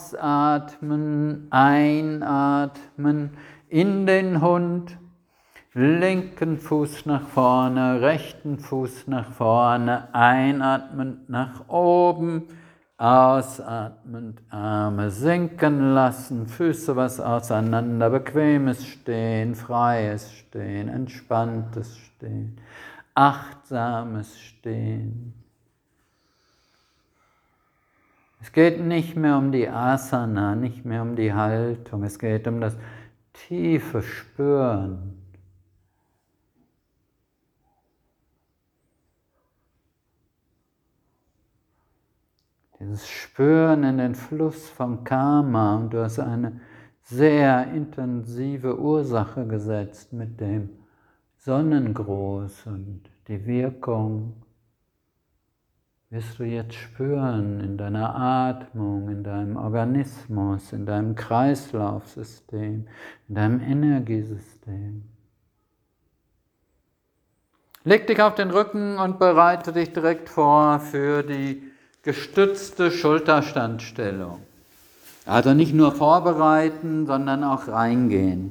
ausatmen, einatmen, in den Hund, linken Fuß nach vorne, rechten Fuß nach vorne, einatmend nach oben, ausatmend Arme sinken lassen, Füße was auseinander, bequemes Stehen, freies Stehen, entspanntes Stehen, achtsames Stehen. Es geht nicht mehr um die Asana, nicht mehr um die Haltung, es geht um das tiefe Spüren. Dieses Spüren in den Fluss vom Karma, und du hast eine sehr intensive Ursache gesetzt mit dem Sonnengruß und die Wirkung wirst du jetzt spüren in deiner Atmung, in deinem Organismus, in deinem Kreislaufsystem, in deinem Energiesystem. Leg dich auf den Rücken und bereite dich direkt vor für die gestützte Schulterstandstellung. Also nicht nur vorbereiten, sondern auch reingehen.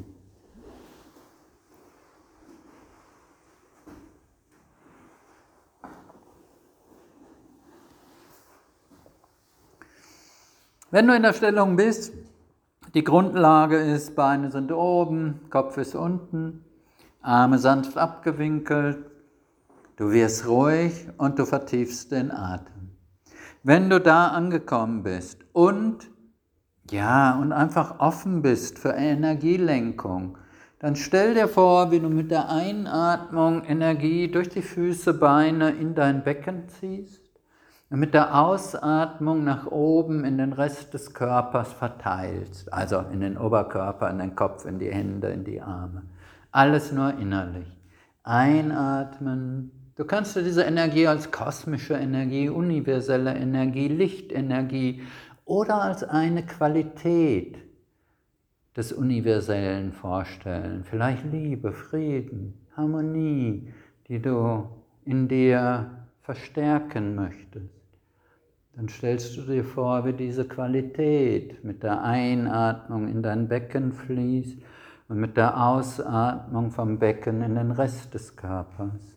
Wenn du in der Stellung bist, die Grundlage ist, Beine sind oben, Kopf ist unten, Arme sanft abgewinkelt, du wirst ruhig und du vertiefst den Atem. Wenn du da angekommen bist und einfach offen bist für Energielenkung, dann stell dir vor, wie du mit der Einatmung Energie durch die Füße, Beine in dein Becken ziehst und mit der Ausatmung nach oben in den Rest des Körpers verteilst, also in den Oberkörper, in den Kopf, in die Hände, in die Arme. Alles nur innerlich. Einatmen. Du kannst dir diese Energie als kosmische Energie, universelle Energie, Lichtenergie oder als eine Qualität des Universellen vorstellen. Vielleicht Liebe, Frieden, Harmonie, die du in dir verstärken möchtest. Dann stellst du dir vor, wie diese Qualität mit der Einatmung in dein Becken fließt und mit der Ausatmung vom Becken in den Rest des Körpers.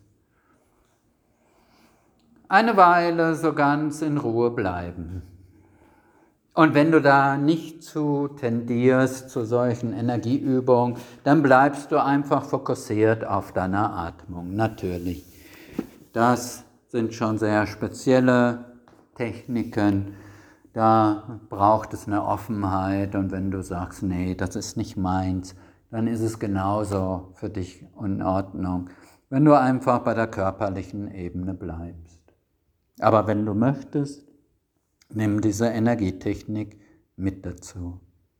Eine Weile so ganz in Ruhe bleiben. Und wenn du da nicht zu tendierst zu solchen Energieübungen, dann bleibst du einfach fokussiert auf deiner Atmung, natürlich. Das sind schon sehr spezielle Techniken, da braucht es eine Offenheit, und wenn du sagst, nee, das ist nicht meins, dann ist es genauso für dich in Ordnung, wenn du einfach bei der körperlichen Ebene bleibst. Aber wenn du möchtest, nimm diese Energietechnik mit dazu.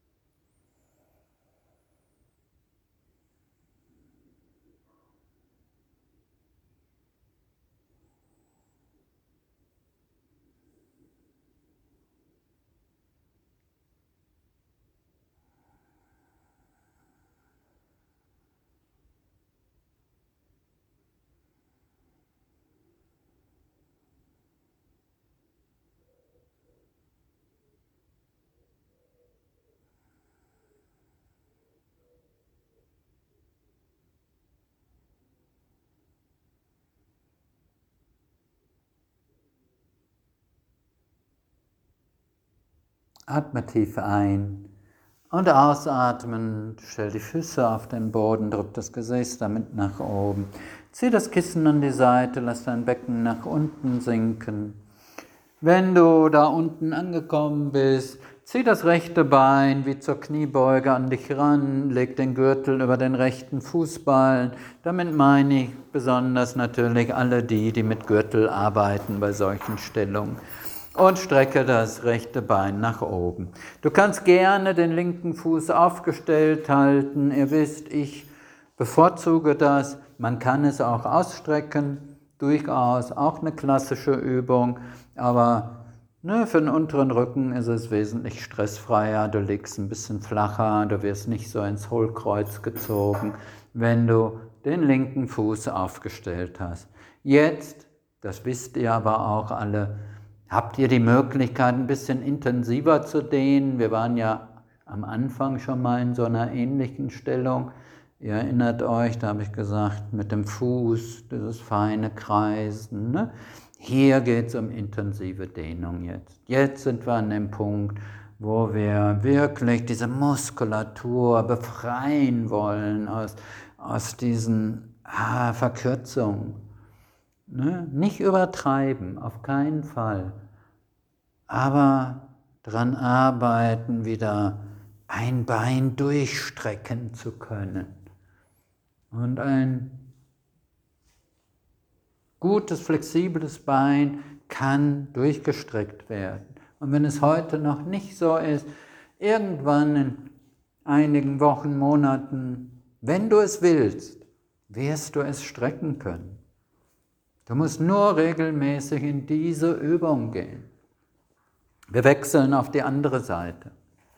Atme tief ein und ausatmen. Stell die Füße auf den Boden, drück das Gesäß damit nach oben. Zieh das Kissen an die Seite, lass dein Becken nach unten sinken. Wenn du da unten angekommen bist, zieh das rechte Bein wie zur Kniebeuge an dich ran, leg den Gürtel über den rechten Fußballen. Damit meine ich besonders natürlich alle die mit Gürtel arbeiten bei solchen Stellungen. Und strecke das rechte Bein nach oben. Du kannst gerne den linken Fuß aufgestellt halten. Ihr wisst, ich bevorzuge das. Man kann es auch ausstrecken, durchaus auch eine klassische Übung. Aber für den unteren Rücken ist es wesentlich stressfreier. Du liegst ein bisschen flacher, du wirst nicht so ins Hohlkreuz gezogen, wenn du den linken Fuß aufgestellt hast. Jetzt, das wisst ihr aber auch alle, habt ihr die Möglichkeit, ein bisschen intensiver zu dehnen? Wir waren ja am Anfang schon mal in so einer ähnlichen Stellung. Ihr erinnert euch, da habe ich gesagt, mit dem Fuß, dieses feine Kreisen. Ne? Hier geht es um intensive Dehnung jetzt. Jetzt sind wir an dem Punkt, wo wir wirklich diese Muskulatur befreien wollen aus diesen Verkürzungen. Ne? Nicht übertreiben, auf keinen Fall. Aber daran arbeiten, wieder ein Bein durchstrecken zu können. Und ein gutes, flexibles Bein kann durchgestreckt werden. Und wenn es heute noch nicht so ist, irgendwann in einigen Wochen, Monaten, wenn du es willst, wirst du es strecken können. Du musst nur regelmäßig in diese Übung gehen. Wir wechseln auf die andere Seite.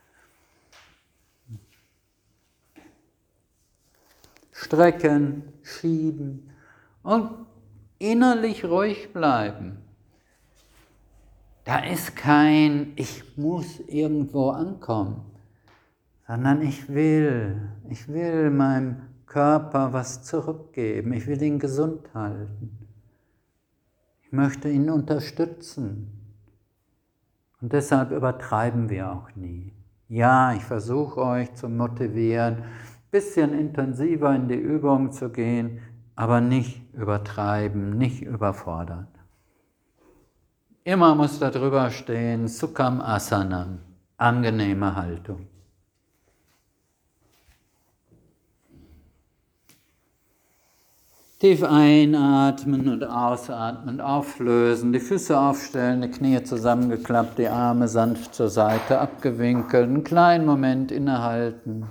Strecken, schieben und innerlich ruhig bleiben. Da ist kein ich muss irgendwo ankommen, sondern ich will meinem Körper was zurückgeben, ich will ihn gesund halten. Ich möchte ihn unterstützen. Und deshalb übertreiben wir auch nie. Ja, ich versuche euch zu motivieren, ein bisschen intensiver in die Übung zu gehen, aber nicht übertreiben, nicht überfordern. Immer muss da drüber stehen, Sukham Asanam, angenehme Haltung. Tief einatmen und ausatmen, auflösen, die Füße aufstellen, die Knie zusammengeklappt, die Arme sanft zur Seite abgewinkelt, einen kleinen Moment innehalten.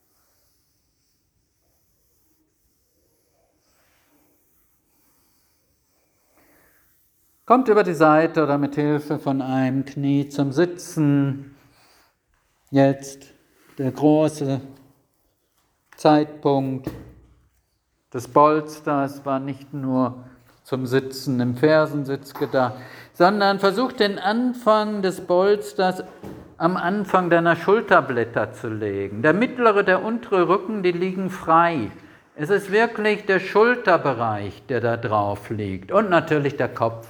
Kommt über die Seite oder mit Hilfe von einem Knie zum Sitzen. Jetzt der große Zeitpunkt des Polsters war nicht nur zum Sitzen im Fersensitz gedacht, sondern versucht den Anfang des Polsters am Anfang deiner Schulterblätter zu legen. Der mittlere, der untere Rücken, die liegen frei. Es ist wirklich der Schulterbereich, der da drauf liegt und natürlich der Kopf.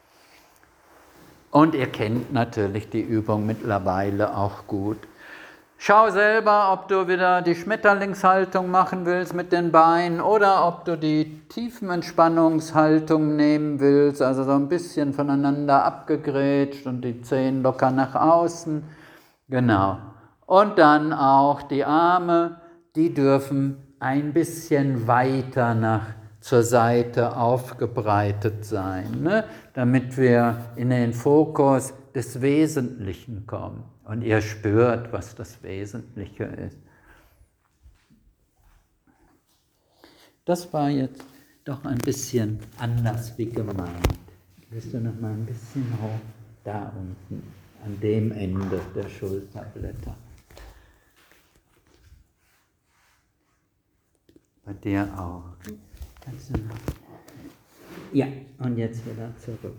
Und ihr kennt natürlich die Übung mittlerweile auch gut. Schau selber, ob du wieder die Schmetterlingshaltung machen willst mit den Beinen oder ob du die Tiefenentspannungshaltung nehmen willst, also so ein bisschen voneinander abgegrätscht und die Zehen locker nach außen. Genau. Und dann auch die Arme, die dürfen ein bisschen weiter zur Seite aufgebreitet sein, ne? Damit wir in den Fokus des Wesentlichen kommen. Und ihr spürt, was das Wesentliche ist. Das war jetzt doch ein bisschen anders wie gemeint. Willst du noch mal ein bisschen hoch? Da unten, an dem Ende der Schulterblätter. Bei dir auch. Ja, und jetzt wieder zurück.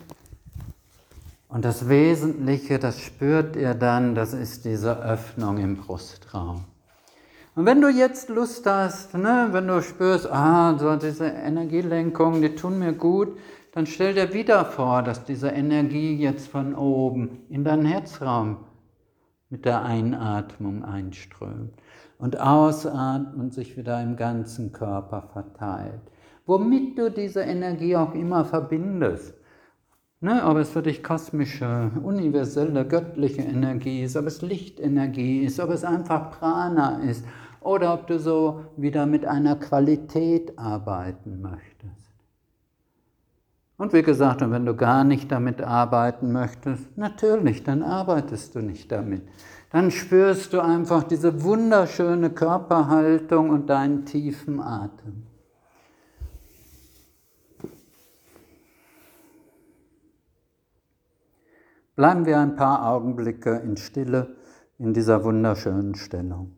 Und das Wesentliche, das spürt ihr dann, das ist diese Öffnung im Brustraum. Und wenn du jetzt Lust hast, ne, wenn du spürst, so diese Energielenkungen, die tun mir gut, dann stell dir wieder vor, dass diese Energie jetzt von oben in deinen Herzraum mit der Einatmung einströmt und ausatmen sich wieder im ganzen Körper verteilt. Womit du diese Energie auch immer verbindest. Ne, ob es für dich kosmische, universelle, göttliche Energie ist, ob es Lichtenergie ist, ob es einfach Prana ist oder ob du so wieder mit einer Qualität arbeiten möchtest. Und wie gesagt, wenn du gar nicht damit arbeiten möchtest, natürlich, dann arbeitest du nicht damit. Dann spürst du einfach diese wunderschöne Körperhaltung und deinen tiefen Atem. Bleiben wir ein paar Augenblicke in Stille in dieser wunderschönen Stellung.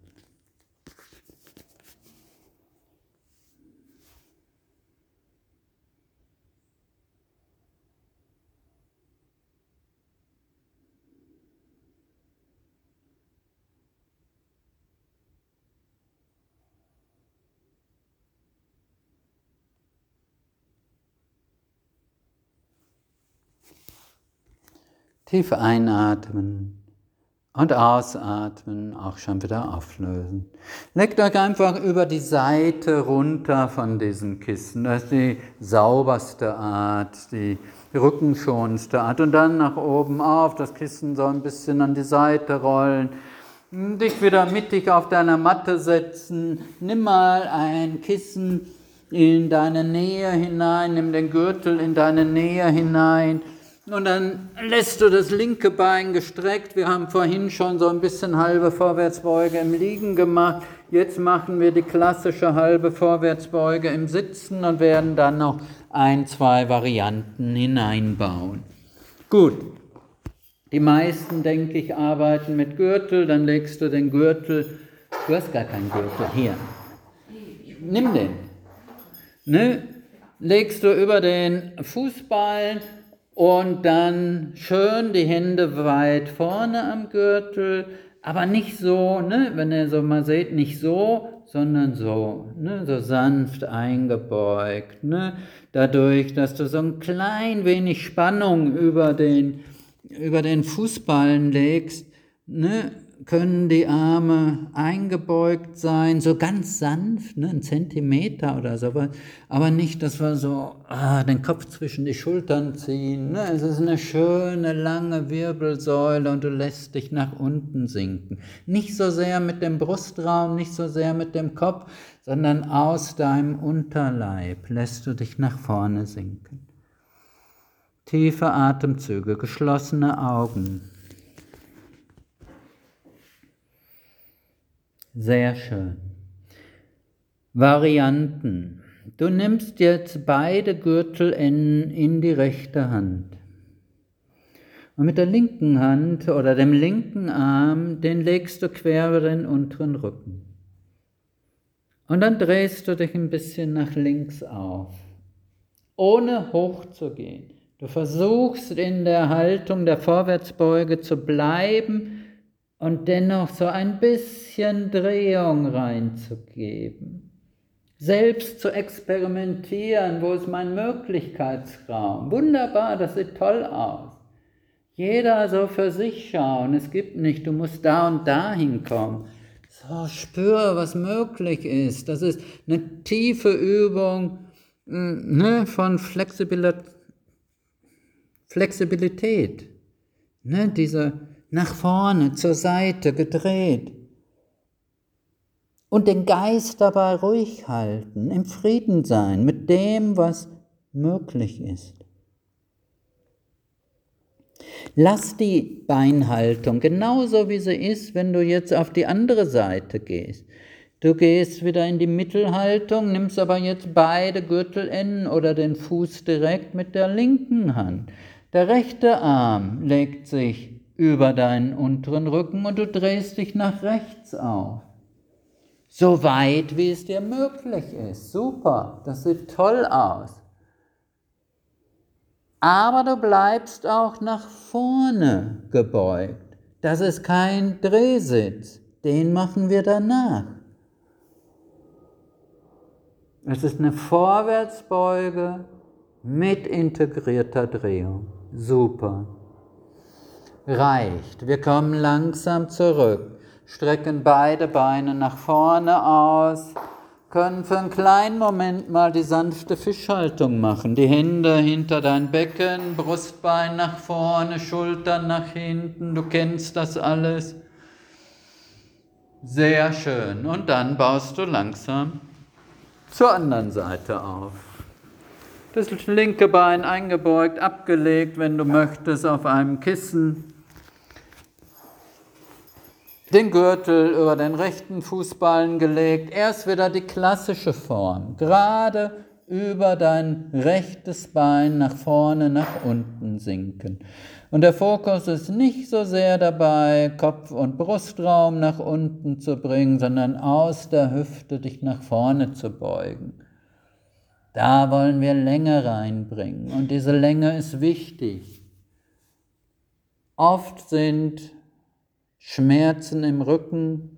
Tief einatmen. Und ausatmen, auch schon wieder auflösen. Legt euch einfach über die Seite runter von diesem Kissen. Das ist die sauberste Art, die rückenschonendste Art. Und dann nach oben auf, das Kissen so ein bisschen an die Seite rollen. Dich wieder mittig auf deiner Matte setzen. Nimm mal ein Kissen in deine Nähe hinein, nimm den Gürtel in deine Nähe hinein. Und dann lässt du das linke Bein gestreckt. Wir haben vorhin schon so ein bisschen halbe Vorwärtsbeuge im Liegen gemacht. Jetzt machen wir die klassische halbe Vorwärtsbeuge im Sitzen und werden dann noch 1, 2 Varianten hineinbauen. Gut, die meisten, denke ich, arbeiten mit Gürtel. Dann legst du den Gürtel, du hast gar keinen Gürtel, hier. Nimm den. Ne? Legst du über den Fußballen. Und dann schön die Hände weit vorne am Gürtel, aber nicht so, ne, wenn ihr so mal seht, nicht so, sondern so, ne, so sanft eingebeugt, ne, dadurch, dass du so ein klein wenig Spannung über den Fußballen legst, ne, können die Arme eingebeugt sein, so ganz sanft, ne, 1 Zentimeter oder sowas, aber nicht, dass wir so den Kopf zwischen die Schultern ziehen. Ne? Es ist eine schöne, lange Wirbelsäule und du lässt dich nach unten sinken. Nicht so sehr mit dem Brustraum, nicht so sehr mit dem Kopf, sondern aus deinem Unterleib lässt du dich nach vorne sinken. Tiefe Atemzüge, geschlossene Augen. Sehr schön. Varianten. Du nimmst jetzt beide Gürtelenden in die rechte Hand. Und mit der linken Hand oder dem linken Arm, den legst du quer über den unteren Rücken. Und dann drehst du dich ein bisschen nach links auf, ohne hochzugehen. Du versuchst in der Haltung der Vorwärtsbeuge zu bleiben, und dennoch so ein bisschen Drehung reinzugeben. Selbst zu experimentieren, wo ist mein Möglichkeitsraum? Wunderbar, das sieht toll aus. Jeder so für sich schauen, es gibt nicht, du musst da und da hinkommen. So, spür, was möglich ist. Das ist eine tiefe Übung ne, von Flexibilität. Ne, diese nach vorne, zur Seite gedreht. Und den Geist dabei ruhig halten, im Frieden sein mit dem, was möglich ist. Lass die Beinhaltung genauso wie sie ist, wenn du jetzt auf die andere Seite gehst. Du gehst wieder in die Mittelhaltung, nimmst aber jetzt beide Gürtelenden oder den Fuß direkt mit der linken Hand. Der rechte Arm legt sich über deinen unteren Rücken und du drehst dich nach rechts auf. So weit, wie es dir möglich ist. Super, das sieht toll aus. Aber du bleibst auch nach vorne gebeugt. Das ist kein Drehsitz, den machen wir danach. Es ist eine Vorwärtsbeuge mit integrierter Drehung. Super. Reicht. Wir kommen langsam zurück, strecken beide Beine nach vorne aus, können für einen kleinen Moment mal die sanfte Fischhaltung machen. Die Hände hinter dein Becken, Brustbein nach vorne, Schultern nach hinten. Du kennst das alles. Sehr schön. Und dann baust du langsam zur anderen Seite auf. Das linke Bein eingebeugt, abgelegt, wenn du möchtest, auf einem Kissen. Den Gürtel über den rechten Fußballen gelegt. Erst wieder die klassische Form. Gerade über dein rechtes Bein nach vorne, nach unten sinken. Und der Fokus ist nicht so sehr dabei, Kopf- und Brustraum nach unten zu bringen, sondern aus der Hüfte dich nach vorne zu beugen. Da wollen wir Länge reinbringen und diese Länge ist wichtig. Oft sind Schmerzen im Rücken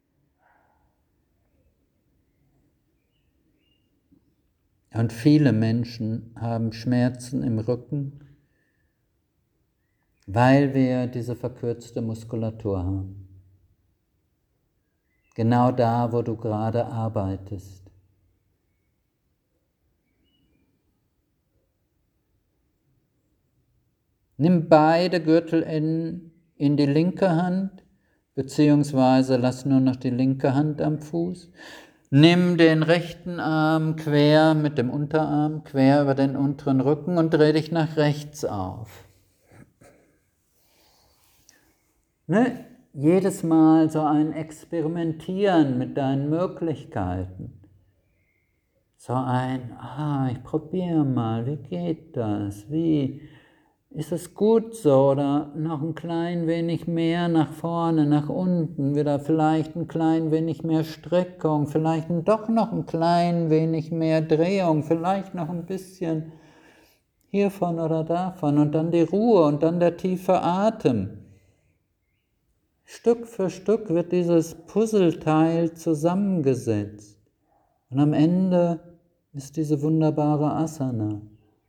und viele Menschen haben Schmerzen im Rücken, weil wir diese verkürzte Muskulatur haben. Genau da, wo du gerade arbeitest. Nimm beide Gürtelenden in die linke Hand, beziehungsweise lass nur noch die linke Hand am Fuß. Nimm den rechten Arm quer mit dem Unterarm, quer über den unteren Rücken und dreh dich nach rechts auf. Ne? Jedes Mal so ein Experimentieren mit deinen Möglichkeiten. So ein, ich probiere mal, wie geht das? Wie ist es gut so? Oder noch ein klein wenig mehr nach vorne, nach unten, wieder vielleicht ein klein wenig mehr Streckung, vielleicht doch noch ein klein wenig mehr Drehung, vielleicht noch ein bisschen hiervon oder davon und dann die Ruhe und dann der tiefe Atem. Stück für Stück wird dieses Puzzleteil zusammengesetzt und am Ende ist diese wunderbare Asana.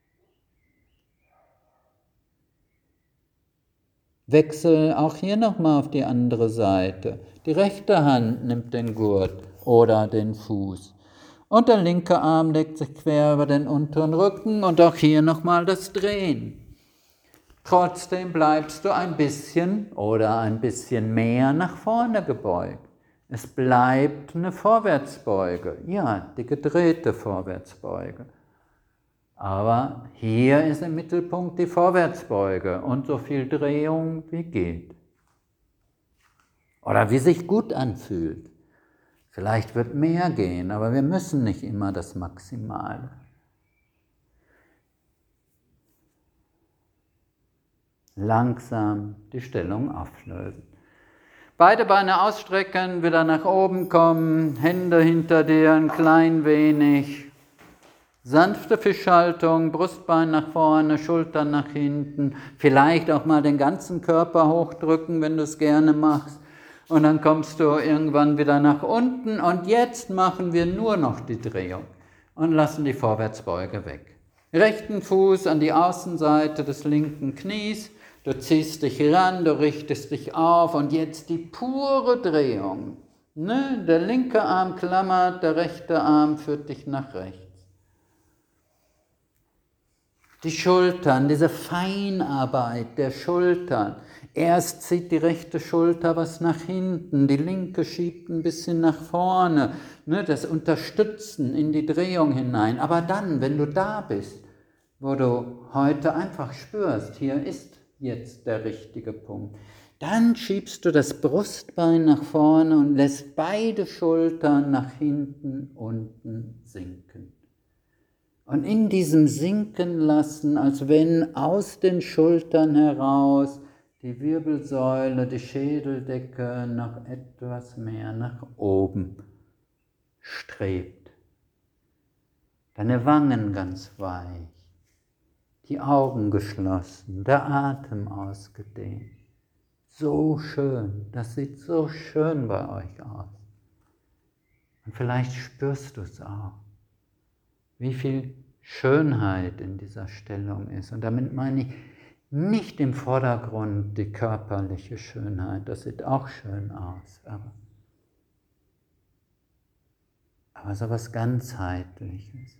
Wechsel auch hier nochmal auf die andere Seite. Die rechte Hand nimmt den Gurt oder den Fuß. Und der linke Arm legt sich quer über den unteren Rücken und auch hier nochmal das Drehen. Trotzdem bleibst du ein bisschen oder ein bisschen mehr nach vorne gebeugt. Es bleibt eine Vorwärtsbeuge, ja, die gedrehte Vorwärtsbeuge. Aber hier ist im Mittelpunkt die Vorwärtsbeuge und so viel Drehung wie geht. Oder wie sich gut anfühlt. Vielleicht wird mehr gehen, aber wir müssen nicht immer das Maximale. Langsam die Stellung auflösen. Beide Beine ausstrecken, wieder nach oben kommen, Hände hinter dir ein klein wenig. Sanfte Fischhaltung, Brustbein nach vorne, Schultern nach hinten. Vielleicht auch mal den ganzen Körper hochdrücken, wenn du es gerne machst. Und dann kommst du irgendwann wieder nach unten. Und jetzt machen wir nur noch die Drehung und lassen die Vorwärtsbeuge weg. Rechten Fuß an die Außenseite des linken Knies. Du ziehst dich ran, du richtest dich auf und jetzt die pure Drehung. Ne? Der linke Arm klammert, der rechte Arm führt dich nach rechts. Die Schultern, diese Feinarbeit der Schultern. Erst zieht die rechte Schulter was nach hinten, die linke schiebt ein bisschen nach vorne, ne, das Unterstützen in die Drehung hinein. Aber dann, wenn du da bist, wo du heute einfach spürst, hier ist jetzt der richtige Punkt, dann schiebst du das Brustbein nach vorne und lässt beide Schultern nach hinten, unten sinken. Und in diesem Sinken lassen, als wenn aus den Schultern heraus die Wirbelsäule, die Schädeldecke noch etwas mehr nach oben strebt. Deine Wangen ganz weich, die Augen geschlossen, der Atem ausgedehnt. So schön, das sieht so schön bei euch aus. Und vielleicht spürst du es auch. Wie viel Schönheit in dieser Stellung ist. Und damit meine ich nicht im Vordergrund die körperliche Schönheit, das sieht auch schön aus, aber so was Ganzheitliches.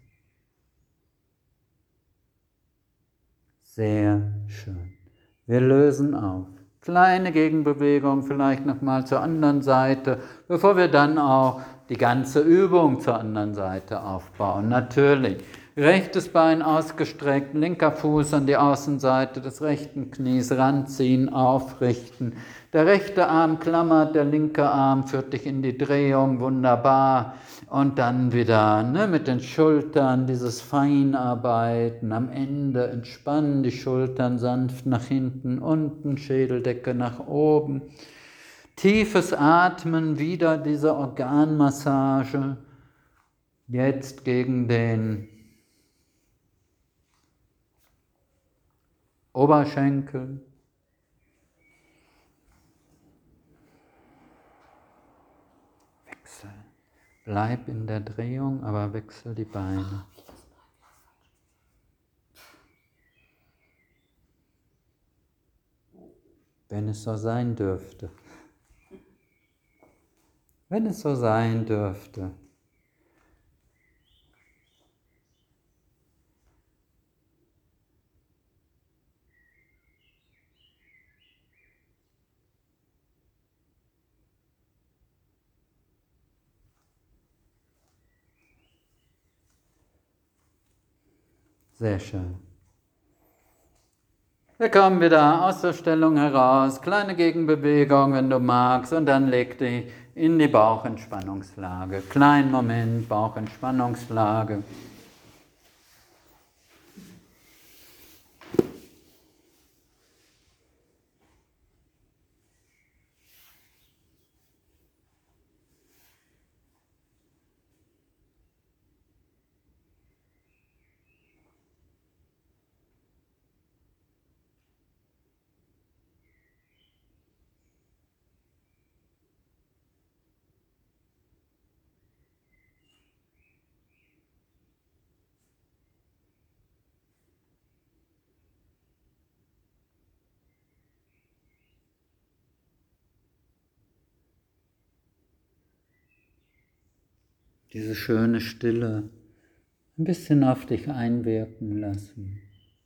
Sehr schön. Wir lösen auf. Kleine Gegenbewegung, vielleicht nochmal zur anderen Seite, bevor wir dann auch die ganze Übung zur anderen Seite aufbauen. Natürlich, rechtes Bein ausgestreckt, linker Fuß an die Außenseite des rechten Knies ranziehen, aufrichten. Der rechte Arm klammert, der linke Arm führt dich in die Drehung, wunderbar. Und dann wieder mit den Schultern, dieses Feinarbeiten, am Ende entspannen die Schultern sanft nach hinten, unten, Schädeldecke nach oben. Tiefes Atmen, wieder diese Organmassage, jetzt gegen den Oberschenkel. Wechsel. Bleib in der Drehung, aber wechsel die Beine. wenn es so sein dürfte. Wenn es so sein dürfte. Sehr schön. Wir kommen wieder aus der Stellung heraus, kleine Gegenbewegung, wenn du magst, und dann leg dich in die Bauchentspannungslage. Kleinen Moment, Bauchentspannungslage. Diese schöne Stille ein bisschen auf dich einwirken lassen.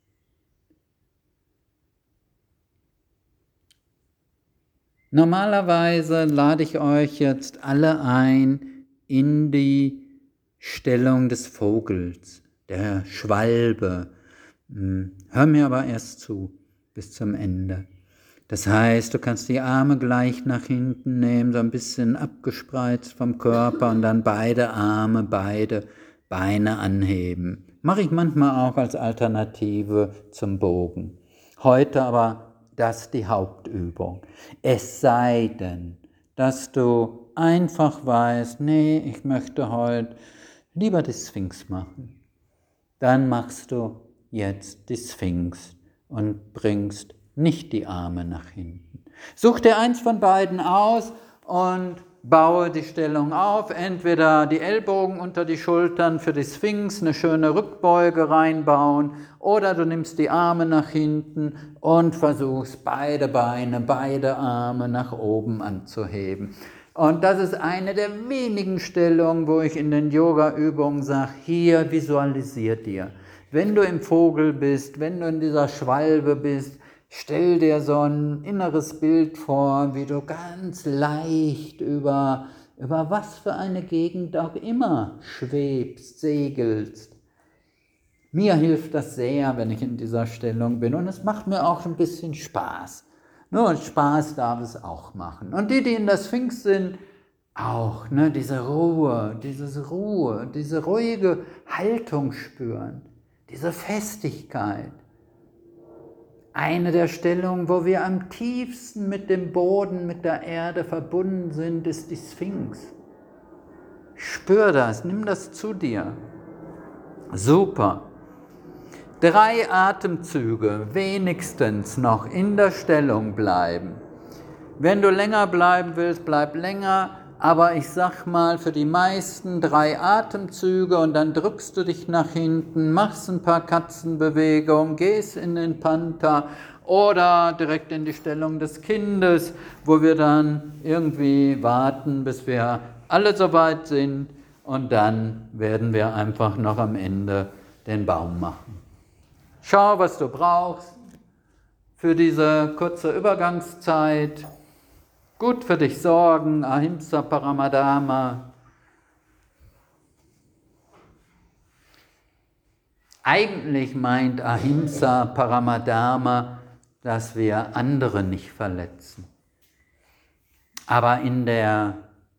Normalerweise lade ich euch jetzt alle ein in die Stellung des Vogels, der Schwalbe. Hör mir aber erst zu bis zum Ende. Das heißt, du kannst die Arme gleich nach hinten nehmen, so ein bisschen abgespreizt vom Körper und dann beide Arme, beide Beine anheben. Mache ich manchmal auch als Alternative zum Bogen. Heute aber das die Hauptübung. Es sei denn, dass du einfach weißt, nee, ich möchte heute lieber die Sphinx machen. Dann machst du jetzt die Sphinx und bringst nicht die Arme nach hinten. Such dir eins von beiden aus und baue die Stellung auf. Entweder die Ellbogen unter die Schultern für die Sphinx, eine schöne Rückbeuge reinbauen, oder du nimmst die Arme nach hinten und versuchst beide Beine, beide Arme nach oben anzuheben. Und das ist eine der wenigen Stellungen, wo ich in den Yoga-Übungen sage, hier visualisier dir. Wenn du im Vogel bist, wenn du in dieser Schwalbe bist, stell dir so ein inneres Bild vor, wie du ganz leicht über was für eine Gegend auch immer schwebst, segelst. Mir hilft das sehr, wenn ich in dieser Stellung bin, und es macht mir auch ein bisschen Spaß. Nur Spaß darf es auch machen. Und die in der Sphinx sind, auch diese Ruhe, diese ruhige Haltung spüren, diese Festigkeit. Eine der Stellungen, wo wir am tiefsten mit dem Boden, mit der Erde verbunden sind, ist die Sphinx. Spür das, nimm das zu dir. Super. 3 Atemzüge wenigstens noch in der Stellung bleiben. Wenn du länger bleiben willst, bleib länger, aber ich sag mal für die meisten 3 Atemzüge und dann drückst du dich nach hinten, machst ein paar Katzenbewegungen, gehst in den Panther oder direkt in die Stellung des Kindes, wo wir dann irgendwie warten, bis wir alle soweit sind, und dann werden wir einfach noch am Ende den Baum machen. Schau, was du brauchst für diese kurze Übergangszeit. Gut für dich sorgen, Ahimsa Paramadharma. Eigentlich meint Ahimsa Paramadharma, dass wir andere nicht verletzen. Aber in der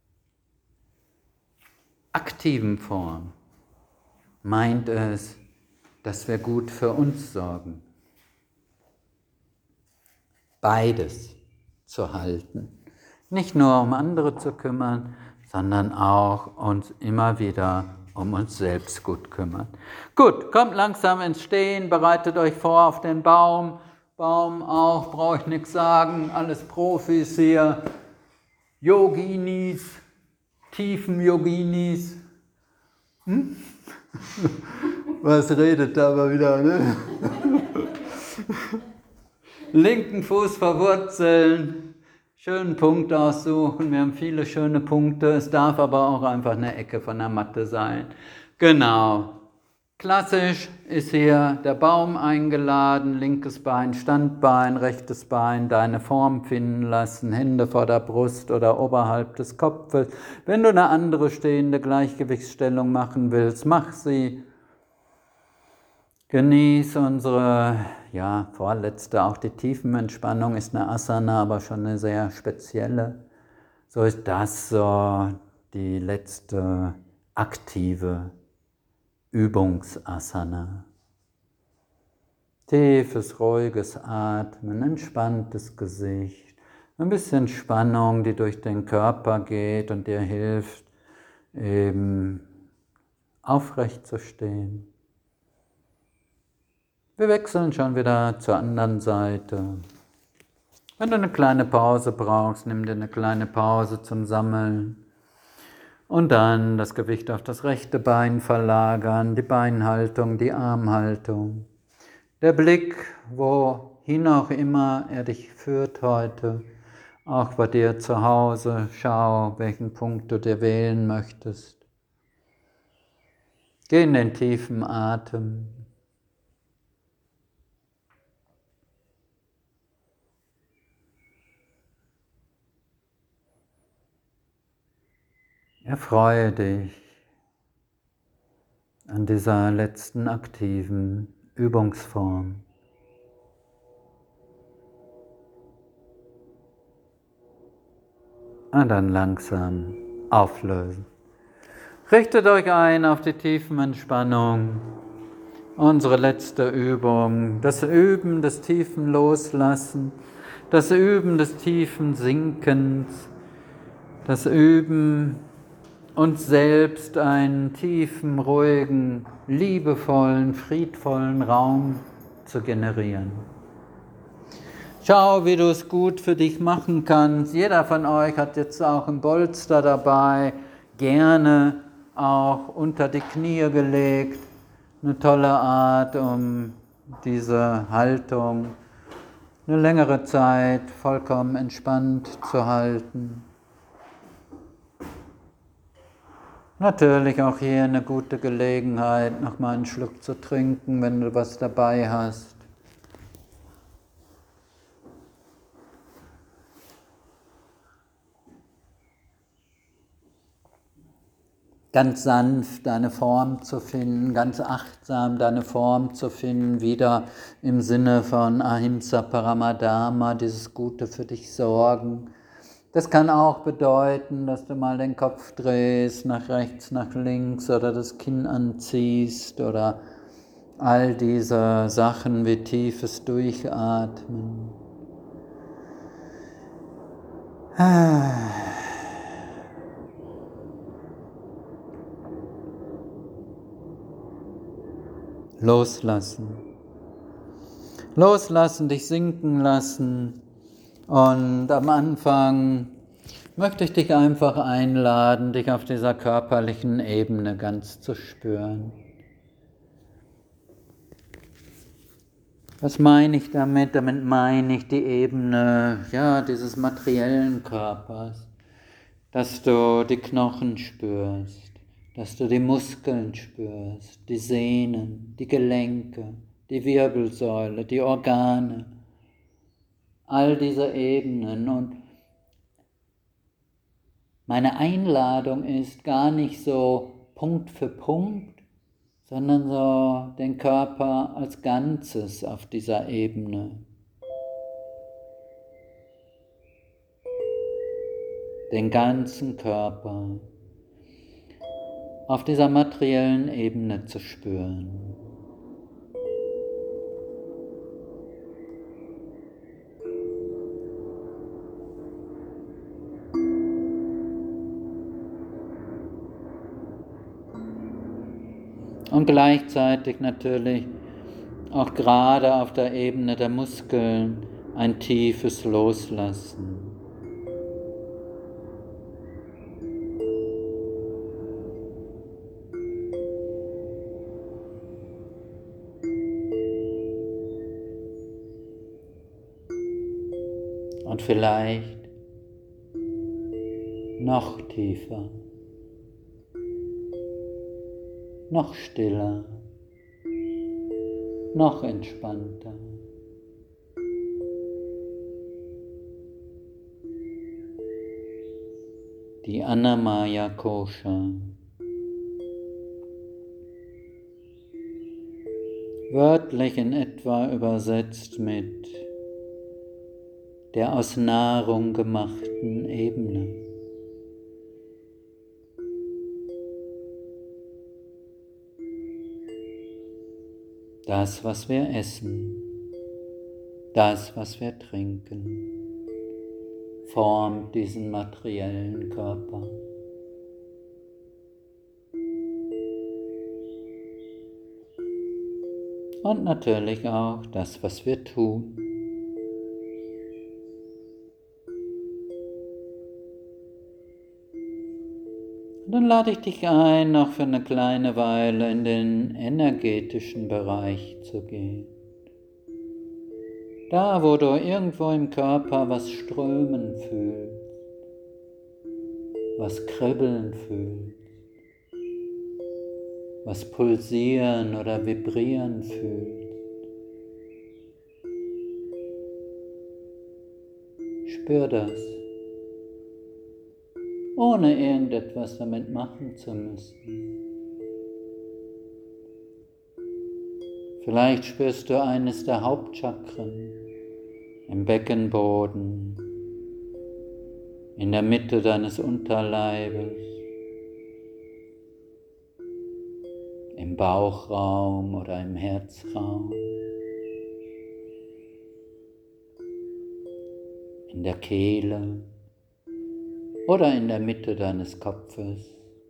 aktiven Form meint es, dass wir gut für uns sorgen. Beides zu halten. Nicht nur um andere zu kümmern, sondern auch uns immer wieder um uns selbst gut kümmern. Gut, kommt langsam ins Stehen, bereitet euch vor auf den Baum. Baum auch, brauche ich nichts sagen, alles Profis hier. Yoginis, tiefen Yoginis. Was redet da aber wieder, ne? Linken Fuß verwurzeln, schönen Punkt aussuchen. Wir haben viele schöne Punkte. Es darf aber auch einfach eine Ecke von der Matte sein. Genau. Klassisch ist hier der Baum eingeladen, linkes Bein, Standbein, rechtes Bein, deine Form finden lassen, Hände vor der Brust oder oberhalb des Kopfes. Wenn du eine andere stehende Gleichgewichtsstellung machen willst, mach sie. Genieß unsere, vorletzte, auch die Tiefenentspannung ist eine Asana, aber schon eine sehr spezielle. So ist das so die letzte aktive Übungsasana. Tiefes, ruhiges Atmen, entspanntes Gesicht, ein bisschen Spannung, die durch den Körper geht und dir hilft, eben aufrecht zu stehen. Wir wechseln schon wieder zur anderen Seite. Wenn du eine kleine Pause brauchst, nimm dir eine kleine Pause zum Sammeln. Und dann das Gewicht auf das rechte Bein verlagern, die Beinhaltung, die Armhaltung. Der Blick, wohin auch immer er dich führt heute, auch bei dir zu Hause, schau, welchen Punkt du dir wählen möchtest. Geh in den tiefen Atem. Erfreue dich an dieser letzten aktiven Übungsform. Und dann langsam auflösen. Richtet euch ein auf die Tiefenentspannung. Unsere letzte Übung, das Üben des tiefen Loslassen, das Üben des tiefen Sinkens, das Üben, uns selbst einen tiefen, ruhigen, liebevollen, friedvollen Raum zu generieren. Schau, wie du es gut für dich machen kannst. Jeder von euch hat jetzt auch ein Bolster dabei, gerne auch unter die Knie gelegt. Eine tolle Art, um diese Haltung eine längere Zeit vollkommen entspannt zu halten. Natürlich auch hier eine gute Gelegenheit, nochmal einen Schluck zu trinken, wenn du was dabei hast. Ganz sanft deine Form zu finden, ganz achtsam deine Form zu finden, wieder im Sinne von Ahimsa Paramadharma, dieses Gute für dich sorgen. Das kann auch bedeuten, dass du mal den Kopf drehst, nach rechts, nach links oder das Kinn anziehst oder all diese Sachen wie tiefes Durchatmen. Loslassen. Loslassen, dich sinken lassen. Und am Anfang möchte ich dich einfach einladen, dich auf dieser körperlichen Ebene ganz zu spüren. Was meine ich damit? Damit meine ich die Ebene, dieses materiellen Körpers, dass du die Knochen spürst, dass du die Muskeln spürst, die Sehnen, die Gelenke, die Wirbelsäule, die Organe. All diese Ebenen. Und meine Einladung ist gar nicht so Punkt für Punkt, sondern so den Körper als Ganzes auf dieser Ebene. Den ganzen Körper auf dieser materiellen Ebene zu spüren. Und gleichzeitig natürlich auch gerade auf der Ebene der Muskeln ein tiefes Loslassen. und vielleicht noch tiefer, noch stiller, noch entspannter. Die Annamaya Kosha, wörtlich in etwa übersetzt mit der aus Nahrung gemachten Ebene. Das, was wir essen, das, was wir trinken, formt diesen materiellen Körper. Und natürlich auch das, was wir tun. Und dann lade ich dich ein, noch für eine kleine Weile in den energetischen Bereich zu gehen. Da, wo du irgendwo im Körper was strömen fühlst, was kribbeln fühlst, was pulsieren oder vibrieren fühlst. Spür das, ohne irgendetwas damit machen zu müssen. Vielleicht spürst du eines der Hauptchakren im Beckenboden, in der Mitte deines Unterleibes, im Bauchraum oder im Herzraum, in der Kehle oder in der Mitte deines Kopfes.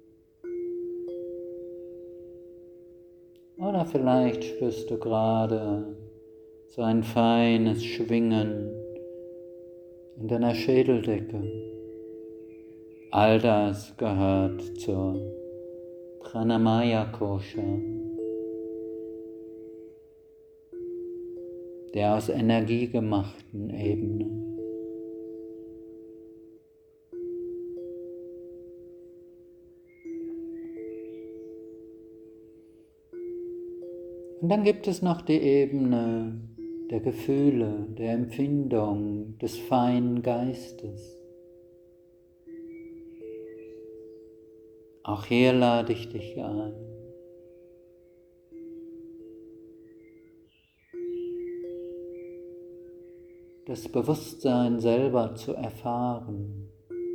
Oder vielleicht spürst du gerade so ein feines Schwingen in deiner Schädeldecke. All das gehört zur Pranamaya Kosha, der aus Energie gemachten Ebene. Und dann gibt es noch die Ebene der Gefühle, der Empfindung, des feinen Geistes. Auch hier lade ich dich ein. Das Bewusstsein selber zu erfahren,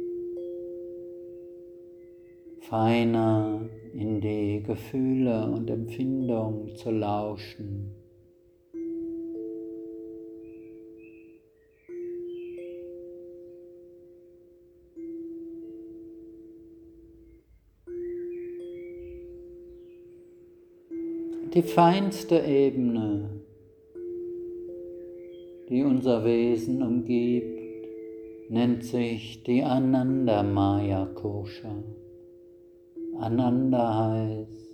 feiner in die Gefühle und Empfindungen zu lauschen. Die feinste Ebene, die unser Wesen umgibt, nennt sich die Anandamaya Kosha. Ananda heißt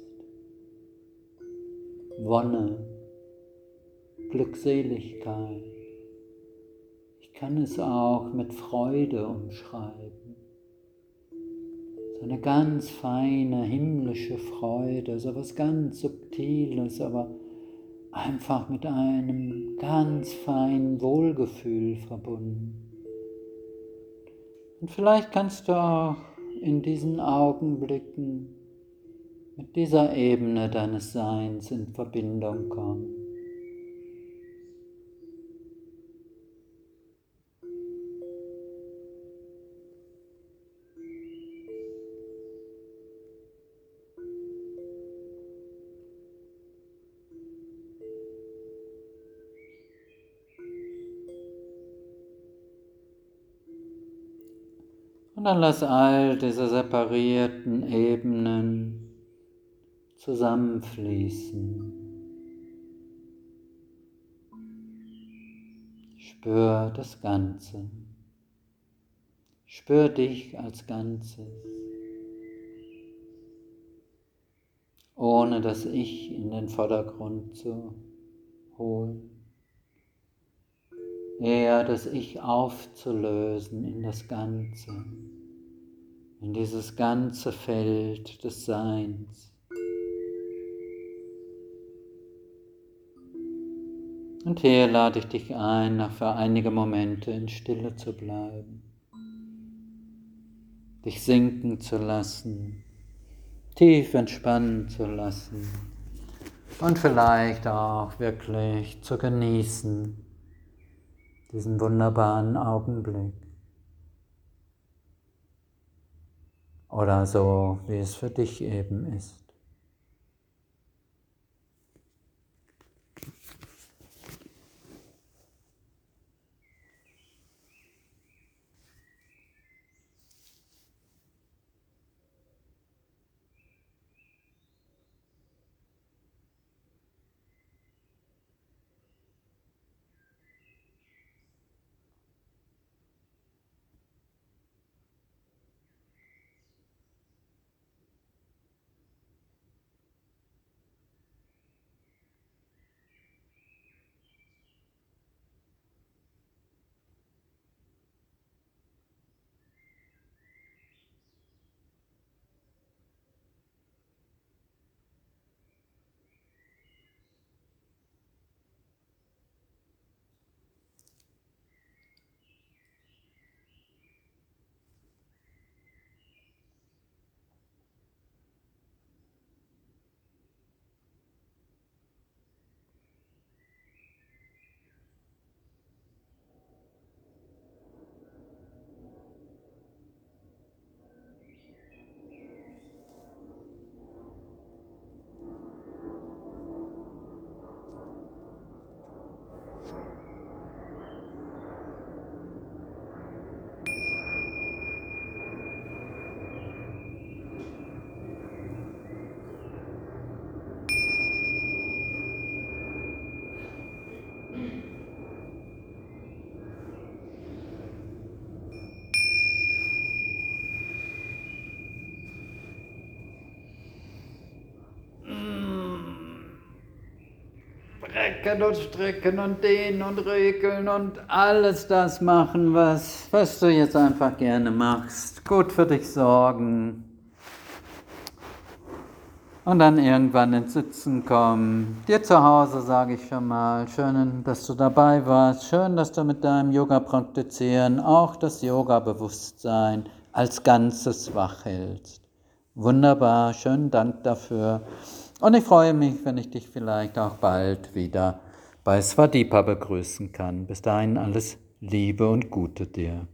Wonne, Glückseligkeit. Ich kann es auch mit Freude umschreiben. So eine ganz feine himmlische Freude, so etwas ganz Subtiles, aber einfach mit einem ganz feinen Wohlgefühl verbunden. Und vielleicht kannst du auch in diesen Augenblicken mit dieser Ebene deines Seins in Verbindung kommen. Und dann lass all diese separierten Ebenen zusammenfließen. Spür das Ganze. Spür dich als Ganzes, ohne das Ich in den Vordergrund zu holen. eher das Ich aufzulösen in das Ganze, in dieses ganze Feld des Seins. Und hier lade ich dich ein, noch für einige Momente in Stille zu bleiben, dich sinken zu lassen, tief entspannen zu lassen und vielleicht auch wirklich zu genießen, diesen wunderbaren Augenblick. Oder so, wie es für dich eben ist. Recken und strecken und dehnen und regeln und alles das machen, was du jetzt einfach gerne machst. Gut für dich sorgen. Und dann irgendwann ins Sitzen kommen. Dir zu Hause sage ich schon mal, schön, dass du dabei warst. Schön, dass du mit deinem Yoga praktizieren auch das Yoga-Bewusstsein als Ganzes wach hältst. Wunderbar, schönen Dank dafür. Und ich freue mich, wenn ich dich vielleicht auch bald wieder bei Svadipa begrüßen kann. Bis dahin alles Liebe und Gute dir.